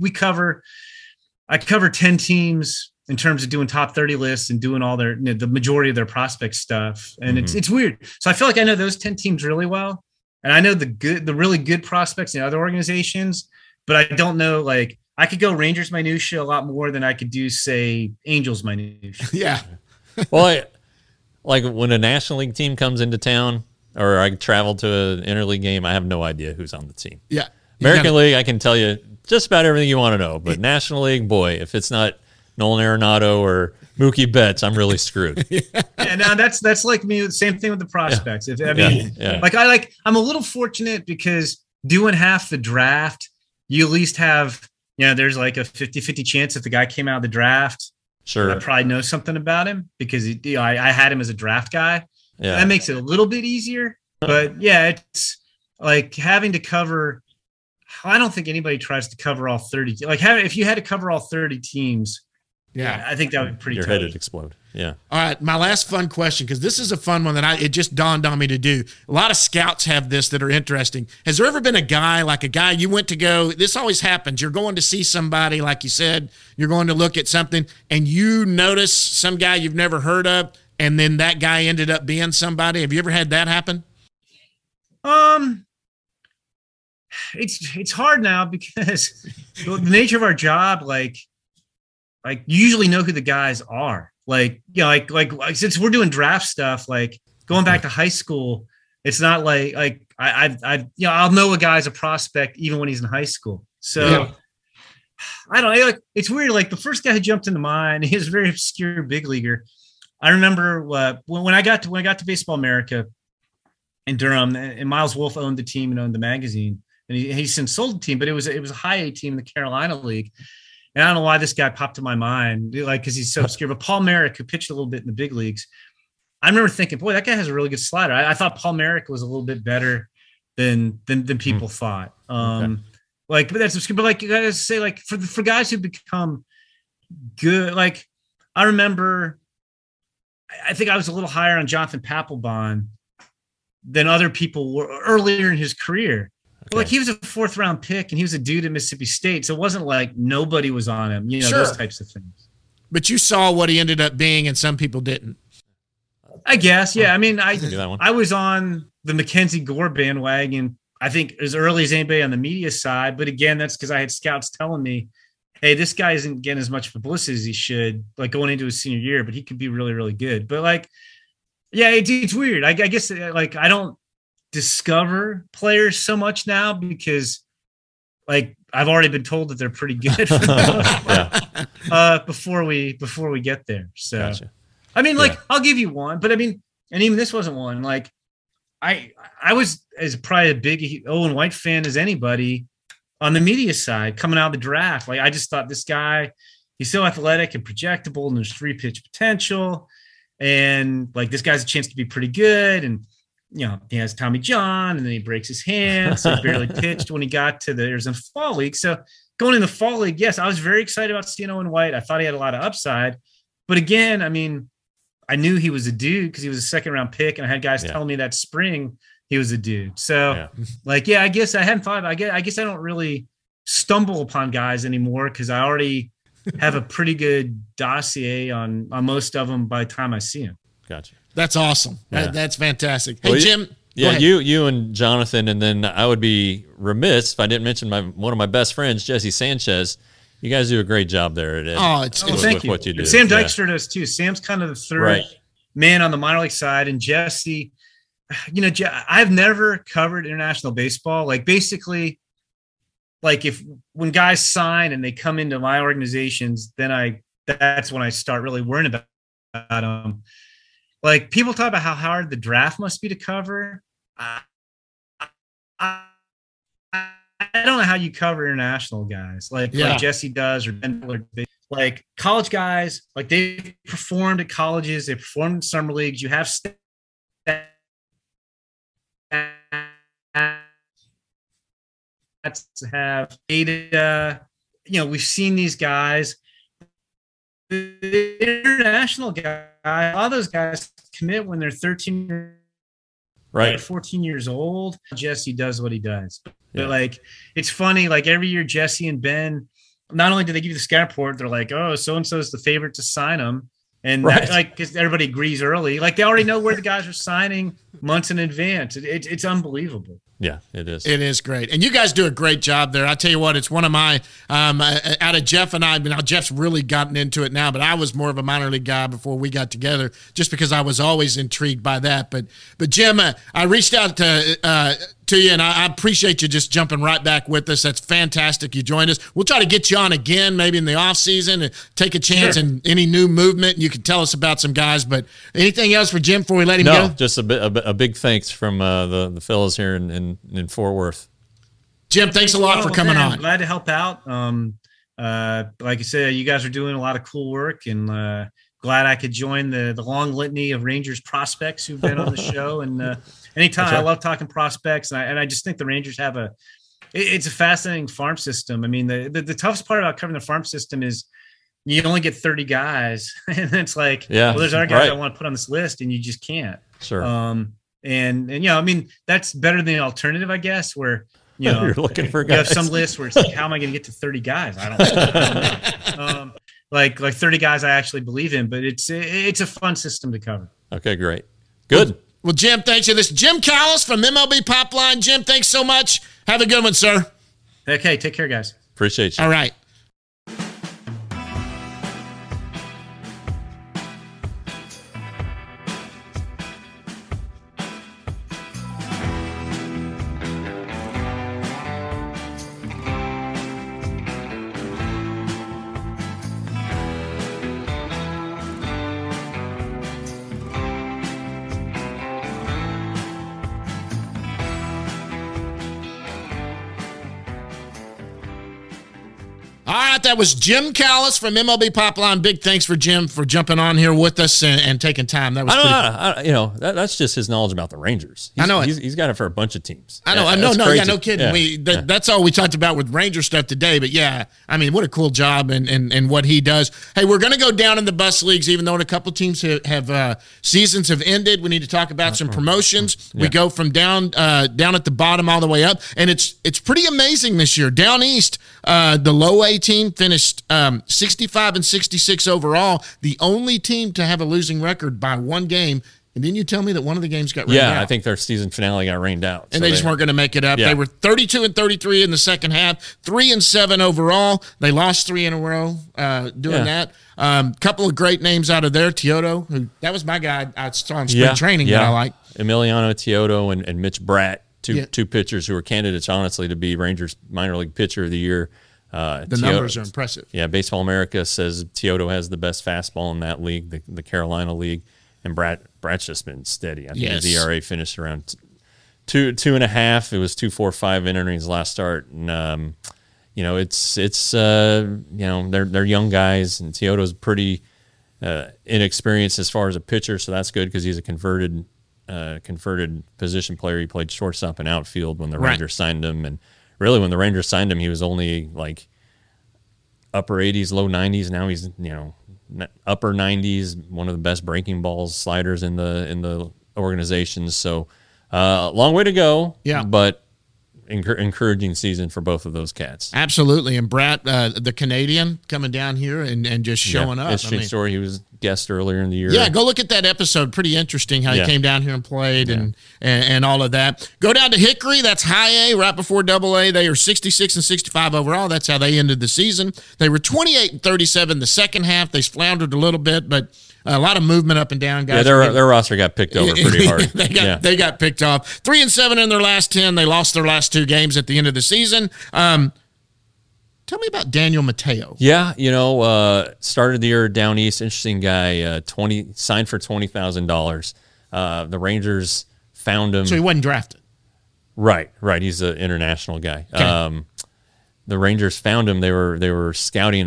cover 10 teams in terms of doing top 30 lists and doing all their, the majority of their prospect stuff. And it's weird. So I feel like I know those 10 teams really well. And I know the really good prospects in other organizations, but I don't know, I could go Rangers minutia a lot more than I could do, say, Angels minutia. Yeah. Well, when a National League team comes into town, or I travel to an interleague game, I have no idea who's on the team. Yeah. American League, I can tell you just about everything you want to know. But National League, boy, if it's not Nolan Arenado or Mookie Betts, I'm really screwed. Yeah, no, that's like me. The same thing with the prospects. I'm a little fortunate because doing half the draft, you at least have, there's a 50-50 chance if the guy came out of the draft, sure, I probably know something about him because I had him as a draft guy. Yeah. That makes it a little bit easier. But yeah, it's like having to cover I don't think anybody tries to cover all 30. Like, if you had to cover all 30 teams, Yeah. I think that would be pretty Your tough. head would explode. Yeah. All right, my last fun question, because this is a fun one that it just dawned on me to do. A lot of scouts have this that are interesting. Has there ever been a guy you went to go, this always happens, you're going to see somebody, like you said, you're going to look at something, and you notice some guy you've never heard of, and then that guy ended up being somebody? Have you ever had that happen? It's hard now because the nature of our job, like you usually know who the guys are. Like, you know, like since we're doing draft stuff, like going back to high school, it's not like I'll know a guy's a prospect even when he's in high school. So yeah. I don't know. Like, it's weird. Like the first guy who jumped into mind, he was a very obscure big leaguer. I remember when I got to Baseball America in Durham, and Miles Wolff owned the team and owned the magazine, and he since sold the team, but it was a high A team in the Carolina League. And I don't know why this guy popped in my mind, like, because he's so obscure. But Paul Merrick, who pitched a little bit in the big leagues, I remember thinking, boy, that guy has a really good slider. I thought Paul Merrick was a little bit better than people thought. Okay. Like, but that's obscure. But like, you gotta say, like, for guys who become good, like, I remember, I think I was a little higher on Jonathan Papelbon than other people were earlier in his career. Okay. Like, he was a 4th round pick and he was a dude at Mississippi State. So it wasn't like nobody was on him, you know, sure. Those types of things. But you saw what he ended up being and some people didn't. I guess. Yeah. I mean, I was on the Mackenzie Gore bandwagon, I think, as early as anybody on the media side. But again, that's because I had scouts telling me, hey, this guy isn't getting as much publicity as he should, like going into his senior year, but he could be really, really good. But like, yeah, it's weird. I guess, like, I don't discover players so much now because, like, I've already been told that they're pretty good for before we get there. So, gotcha. I mean, like, I'll give you one, but I mean, and even this wasn't one. Like, I was as probably a big Owen White fan as anybody on the media side coming out of the draft. Like, I just thought this guy, he's so athletic and projectable, and there's 3-pitch potential, and like, this guy's a chance to be pretty good. And you know, he has Tommy John, and then he breaks his hand, so he barely pitched when he got to the Arizona Fall League. So going in the Fall League, yes, I was very excited about seeing Owen White. I thought he had a lot of upside. But again, I mean, I knew he was a dude because he was a 2nd round pick, and I had guys telling me that spring he was a dude. So, like, I guess I hadn't thought. I guess I don't really stumble upon guys anymore because I already have a pretty good dossier on most of them by the time I see them. Gotcha. That's awesome. Yeah. That's fantastic. Hey, Jim. Yeah, you and Jonathan, and then I would be remiss if I didn't mention one of my best friends, Jesse Sanchez. You guys do a great job there. Thank you. What you do. Sam Dykstra does too. Sam's kind of the third man on the minor league side, and Jesse, you know, I've never covered international baseball. Like, basically, like, when guys sign and they come into my organizations, then that's when I start really worrying about them. Like, people talk about how hard the draft must be to cover. I don't know how you cover international guys like Jesse does, or Ben Miller. Like, college guys, like, they performed at colleges, they performed in summer leagues. You have stats to have data. You know, we've seen these guys. The international guy, a lot of those guys commit when they're 13 or 14 years old. Jesse does what he does. But like, it's funny, like, every year Jesse and Ben, not only do they give you the scout report, they're like, oh, so-and-so is the favorite to sign him. And that, like, because everybody agrees early, like, they already know where the guys are signing months in advance. It's unbelievable. Yeah, it is. It is great. And you guys do a great job there. I tell you what, it's one of my, out of Jeff and I, now Jeff's really gotten into it now, but I was more of a minor league guy before we got together just because I was always intrigued by that. But Jim, I reached out to you, and I appreciate you just jumping right back with us. That's fantastic. You joined us. We'll try to get you on again, maybe in the off season, and take a chance in any new movement. You can tell us about some guys, but anything else for Jim before we let him go? No, just a big thanks from the fellows here in Fort Worth. Jim, thanks a lot for coming on. I'm glad to help out. Like I said, you guys are doing a lot of cool work, and glad I could join the long litany of Rangers prospects who've been on the show. And anytime, I love talking prospects, and I just think the Rangers have a it's a fascinating farm system. I mean, the toughest part about covering the farm system is you only get 30 guys, and it's like, well, there's other guys I want to put on this list, and you just can't. Sure. And I mean, that's better than the alternative, I guess, where you're looking for guys. You have some lists where it's like, how am I going to get to 30 guys? I don't know. Like 30 guys I actually believe in, but it's a fun system to cover. Okay, great. Good. Well, Jim, thanks you. This is Jim Callis from MLB Popline. Jim, thanks so much. Have a good one, sir. Okay, take care, guys. Appreciate you. All right. That was Jim Callis from MLB Popline. Big thanks for Jim for jumping on here with us and taking time. That was that's just his knowledge about the Rangers. I know he's got it for a bunch of teams. No kidding. Yeah. That's all we talked about with Ranger stuff today. But yeah, I mean, what a cool job and what he does. Hey, we're going to go down in the bus leagues, even though a couple teams have seasons have ended. We need to talk about some promotions. Yeah. We go from down at the bottom all the way up, and it's pretty amazing this year. Down east, the low A team finished 65 and 66 overall, the only team to have a losing record by one game. And then you tell me that one of the games got rained out. Yeah, I think their season finale got rained out. And they just weren't going to make it up. Yeah. They were 32 and 33 in the second half, 3 and 7 overall. They lost 3 in a row doing that. Couple of great names out of there. Teodo, that was my guy I saw in spring training that I like. Emiliano Teodo and Mitch Bratt, two pitchers who were candidates, honestly, to be Rangers minor league pitcher of the year. The numbers are impressive. Yeah, Baseball America says Teodo has the best fastball in that league, the Carolina League, and Brad's just been steady. I think his ERA finished around 2.5. It was 2.45 entering his last start, and it's they're young guys, and Teodo's pretty inexperienced as far as a pitcher, so that's good because he's a converted position player. He played shortstop and outfield when the Rangers signed him, and really, when the Rangers signed him, he was only like upper 80s, low 90s. Now he's upper 90s, one of the best breaking balls, sliders in the organization. So long way to go. Yeah, but encouraging season for both of those cats. Absolutely, and Bratt, the Canadian, coming down here and just showing up. Interesting story. He was guest earlier in the year. Yeah, go look at that episode. Pretty interesting how he came down here and played and all of that. Go down to Hickory. That's high A, right before double A. They are 66 and 65 overall. That's how they ended the season. They were 28 and 37 the second half. They floundered a little bit, but a lot of movement up and down, guys. Yeah, their roster got picked over pretty hard. They got picked off. 3 and 7 in their last 10. They lost their last 2 games at the end of the season. Tell me about Daniel Mateo. Yeah, started the year down east. Interesting guy. Signed for $20,000. The Rangers found him. So he wasn't drafted. Right. He's an international guy. Okay. The Rangers found him. They were scouting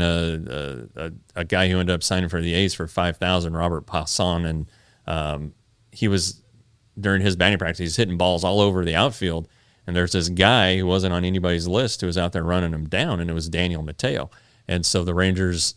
a guy who ended up signing for the A's for $5,000, Robert Passon, and he was during his batting practice. He's hitting balls all over the outfield. And there's this guy who wasn't on anybody's list who was out there running him down, and it was Daniel Mateo. And so the Rangers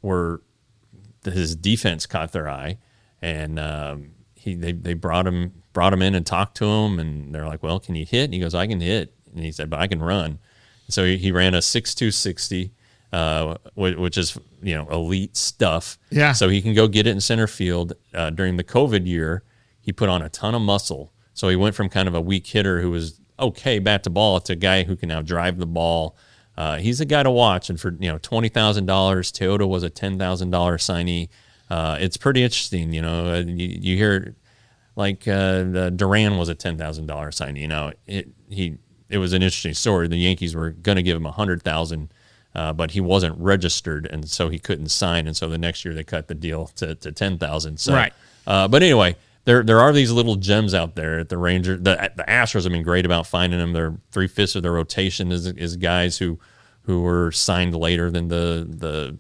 his defense caught their eye, and they brought him in and talked to him, and they're like, "Well, can you hit?" And he goes, "I can hit," and he said, "But I can run." And so he ran a 6.2 60, which is elite stuff. Yeah. So he can go get it in center field. During the COVID year, he put on a ton of muscle. So he went from kind of a weak hitter who was okay bat to ball to a guy who can now drive the ball. He's a guy to watch, and for $20,000, Teodo was a $10,000 signee. It's pretty interesting. You hear like Duran was a $10,000 signee. It was an interesting story. The Yankees were going to give him $100,000, but he wasn't registered, and so he couldn't sign. And so the next year they cut the deal to $10,000. So, right. But anyway. There are these little gems out there at the Rangers. The Astros have been great about finding them. They're 3/5 of their rotation is guys who were signed later than the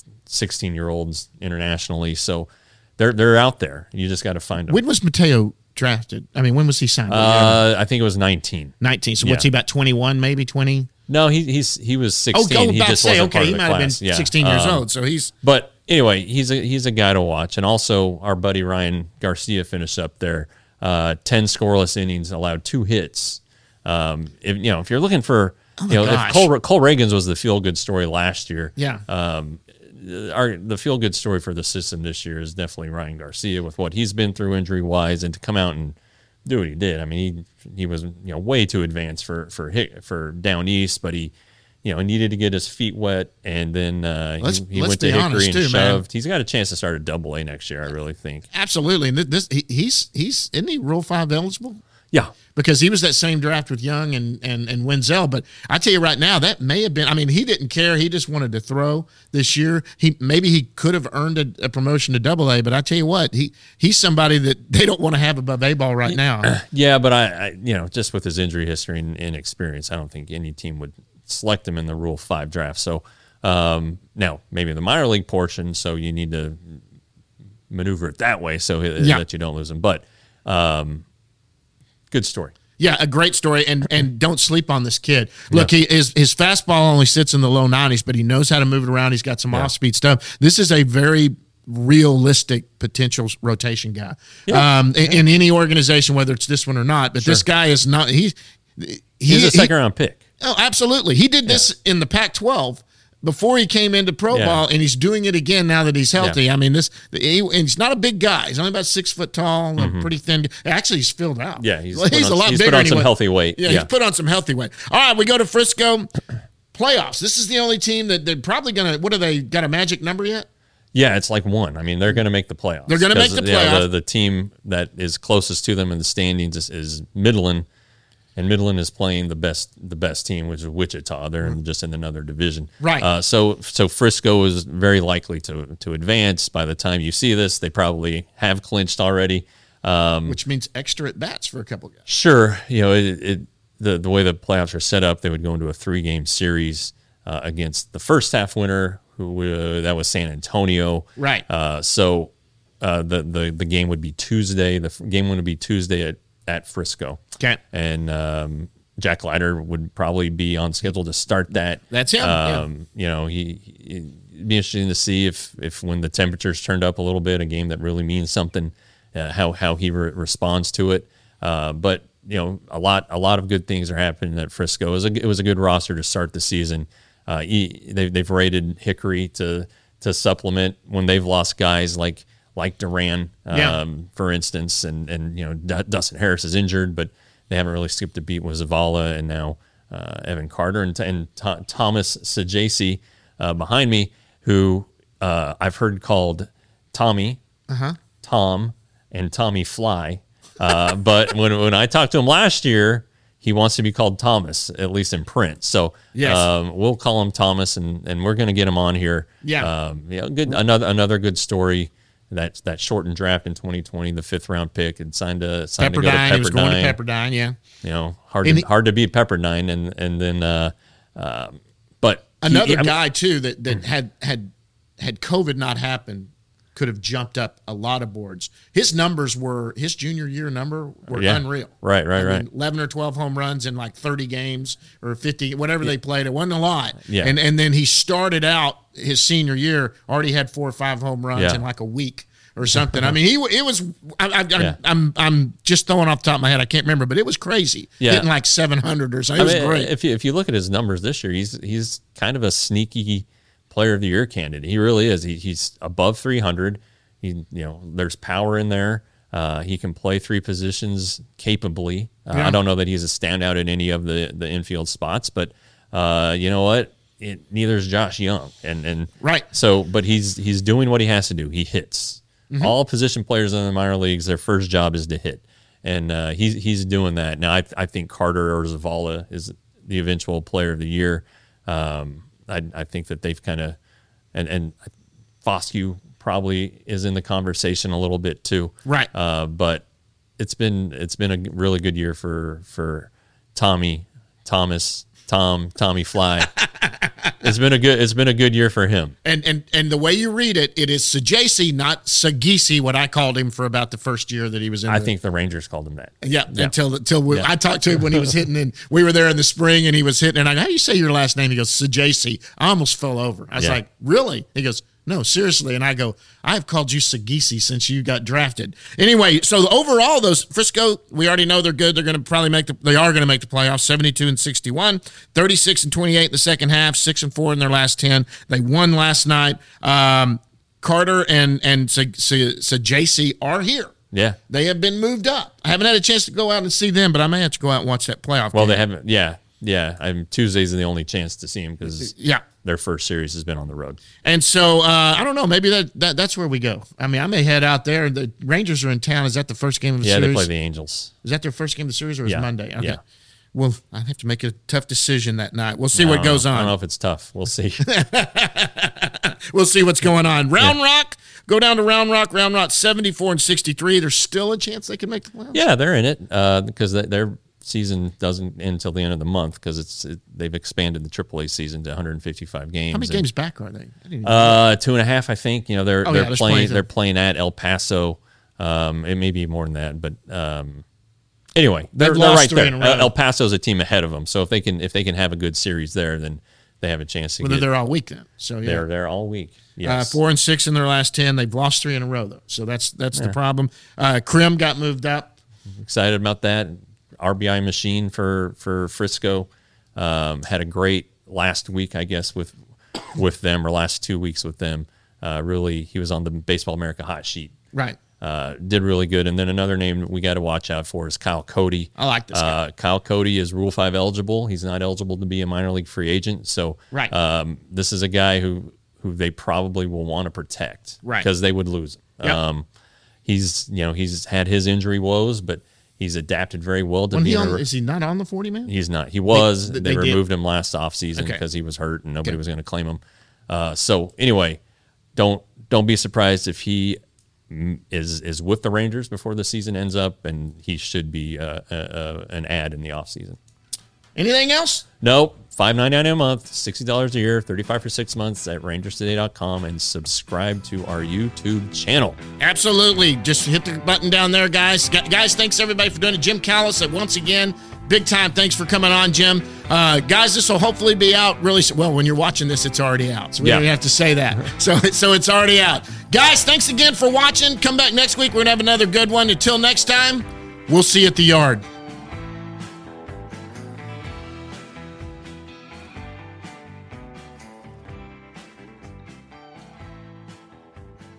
16-year-olds internationally. So they're out there. You just got to find them. When was Mateo drafted? I mean, when was he signed? I think it was 19. 19. So what's he, about 21, maybe 20? No, he was 16. He just wasn't part of he the might class. have been 16 years old. So he's. But anyway, he's a guy to watch, and also our buddy Ryan Garcia finished up there. 10 scoreless innings, allowed 2 hits. If you're looking for, if Cole Reagans was the feel good story last year, the feel good story for the system this year is definitely Ryan Garcia with what he's been through injury wise, and to come out and do what he did. I mean, he was way too advanced for down east, but he needed to get his feet wet, and then he went to Hickory and shoved. Man. He's got a chance to start at Double-A next year, I really think. Absolutely, and he's isn't he Rule 5 eligible? Yeah, because he was that same draft with Young and Wenzel. But I tell you right now, that may have been. I mean, he didn't care. He just wanted to throw this year. Maybe he could have earned a promotion to Double-A. But I tell you what, he's somebody that they don't want to have above A-ball right now. Yeah, but I just with his injury history and experience, I don't think any team would select him in the Rule 5 draft. So now maybe the minor league portion, so you need to maneuver it that way so that you don't lose him. But good story. Yeah, a great story, and don't sleep on this kid. Look, his fastball only sits in the low 90s, but he knows how to move it around. He's got some off-speed stuff. This is a very realistic potential rotation guy in any organization, whether it's this one or not. But this guy is not. He's a second-round pick. Oh, absolutely. He did this in the Pac-12 before he came into pro ball, and he's doing it again now that he's healthy. Yeah. I mean, and he's not a big guy. He's only about 6 foot tall, pretty thin. Actually, he's filled out. Yeah, he's a lot bigger. He's put on some healthy weight. Yeah, he's put on some healthy weight. All right, we go to Frisco playoffs. This is the only team that they're probably going to – what have they got a magic number yet? Yeah, it's like 1. I mean, they're going to make the playoffs. They're going to make the playoffs. The team that is closest to them in the standings is Midland. And Midland is playing the best team, which is Wichita. They're just in another division. Right. So Frisco is very likely to advance. By the time you see this, they probably have clinched already. Which means extra at bats for a couple guys. Sure. The way the playoffs are set up, they would go into a 3-game series against the first half winner, that was San Antonio. Right. So the game would be Tuesday. The game would be Tuesday at Frisco. Okay. And Jack Leiter would probably be on schedule to start that. That's him. It'd be interesting to see if when the temperatures turned up a little bit, a game that really means something, how he responds to it. But a lot of good things are happening at Frisco. It was a good roster to start the season. They've rated Hickory to supplement when they've lost guys like Duran, for instance, and Dustin Harris is injured, but they haven't really skipped a beat with Zavala and now Evan Carter and Thomas Sajasi behind me, who I've heard called Tommy, Tom, and Tommy Fly. But when I talked to him last year, he wants to be called Thomas, at least in print. So we'll call him Thomas, and we're going to get him on here. Yeah, good. Another good story. That shortened draft in 2020, the 5th-round pick, and signed to go to Pepperdine. He was going to Pepperdine, yeah. Hard to beat Pepperdine, and then but another guy too that had COVID not happened could have jumped up a lot of boards. His junior year number were unreal. Right. 11 or 12 home runs in like 30 games or 50, whatever they played. It wasn't a lot. Yeah. And then he started out his senior year, already had 4 or 5 home runs in like a week or something. I mean, I'm just throwing off the top of my head. I can't remember, but it was crazy. Yeah. Hitting like 700 or something. It was great. If you look at his numbers this year, he's kind of a sneaky Player of the Year candidate. He really is. He's above 300. There's power in there. He can play 3 positions capably. I don't know that he's a standout in any of the infield spots, but you know what? Neither is Josh Young, and right. So, but he's doing what he has to do. He hits. All position players in the minor leagues, their first job is to hit, and he's doing that. Now, I think Carter or Zavala is the eventual Player of the Year. I think that they've kind of, and Foscue probably is in the conversation a little bit too. Right. But it's been a really good year for Tommy Fly. It's been a good year for him. And the way you read it, it is Sagasi, not Sagisi, what I called him for about the first year that he was in. I think the Rangers called him that. Yeah, until I talked to him when he was hitting, and we were there in the spring, and he was hitting, and I go, how do you say your last name? He goes, Sagasi. I almost fell over. I was like, really? He goes, no, seriously. And I go, I have called you Sagisi since you got drafted. Anyway, so overall, those Frisco, we already know they're good. They're going to probably they are going to make the playoffs. 72-61, 36-28 in the second half, 6-4 in their last 10. They won last night. Carter and Sagasi are here. Yeah, they have been moved up. I haven't had a chance to go out and see them, but I may have to go out and watch that playoff. Well, game. they haven't. Yeah. Tuesday's the only chance to see them because their first series has been on the road. And so I don't know. Maybe that's where we go. I mean, I may head out there. The Rangers are in town. Is that the first game of the series? Yeah, they play the Angels. Is that their first game of the series, or is it Monday? Okay. Yeah. Well, I have to make a tough decision that night. We'll see what goes on. I don't know if it's tough. We'll see. We'll see what's going on. Round Rock, go down to Round Rock. Round Rock 74-63. There's still a chance they can make the playoffs. Yeah, they're in it because their season doesn't end until the end of the month because they've expanded the AAA season to 155 games. How many games back are they? 2.5, I think. You know, they're playing at El Paso. It may be more than that, but anyway, they're right there. El Paso's a team ahead of them, so if they can have a good series there, then they have a chance to. Well, they're all week then. So yeah, they're all week. Yes. 4-6 in their last 10. They've lost 3 in a row though, so that's the problem. Krim got moved up. Excited about that. RBI machine for Frisco. Had a great last week, I guess, with them, or last 2 weeks with them. Really, he was on the Baseball America hot sheet. Right. Did really good. And then another name we got to watch out for is Kyle Cody. I like this guy. Kyle Cody is Rule 5 eligible. He's not eligible to be a minor league free agent. So this is a guy who they probably will want to protect because they would lose him. Yep. He's had his injury woes, but he's adapted very well to being is he not on the 40-man? He's not. He was. They removed him last offseason because he was hurt and nobody was going to claim him. So anyway, don't be surprised if he is with the Rangers before the season ends up, and he should be an ad in the offseason. Anything else? Nope. $5.99 a month, $60 a year, $35 for 6 months at rangerstoday.com, and subscribe to our YouTube channel. Absolutely. Just hit the button down there, guys. Guys, thanks everybody for doing it. Jim Callis, once again, big time. Thanks for coming on, Jim. Guys, this will hopefully be out really well. When you're watching this, it's already out. So we don't have to say that. So it's already out. Guys, thanks again for watching. Come back next week. We're going to have another good one. Until next time, we'll see you at the yard.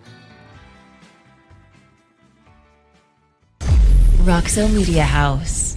Roxo Media House.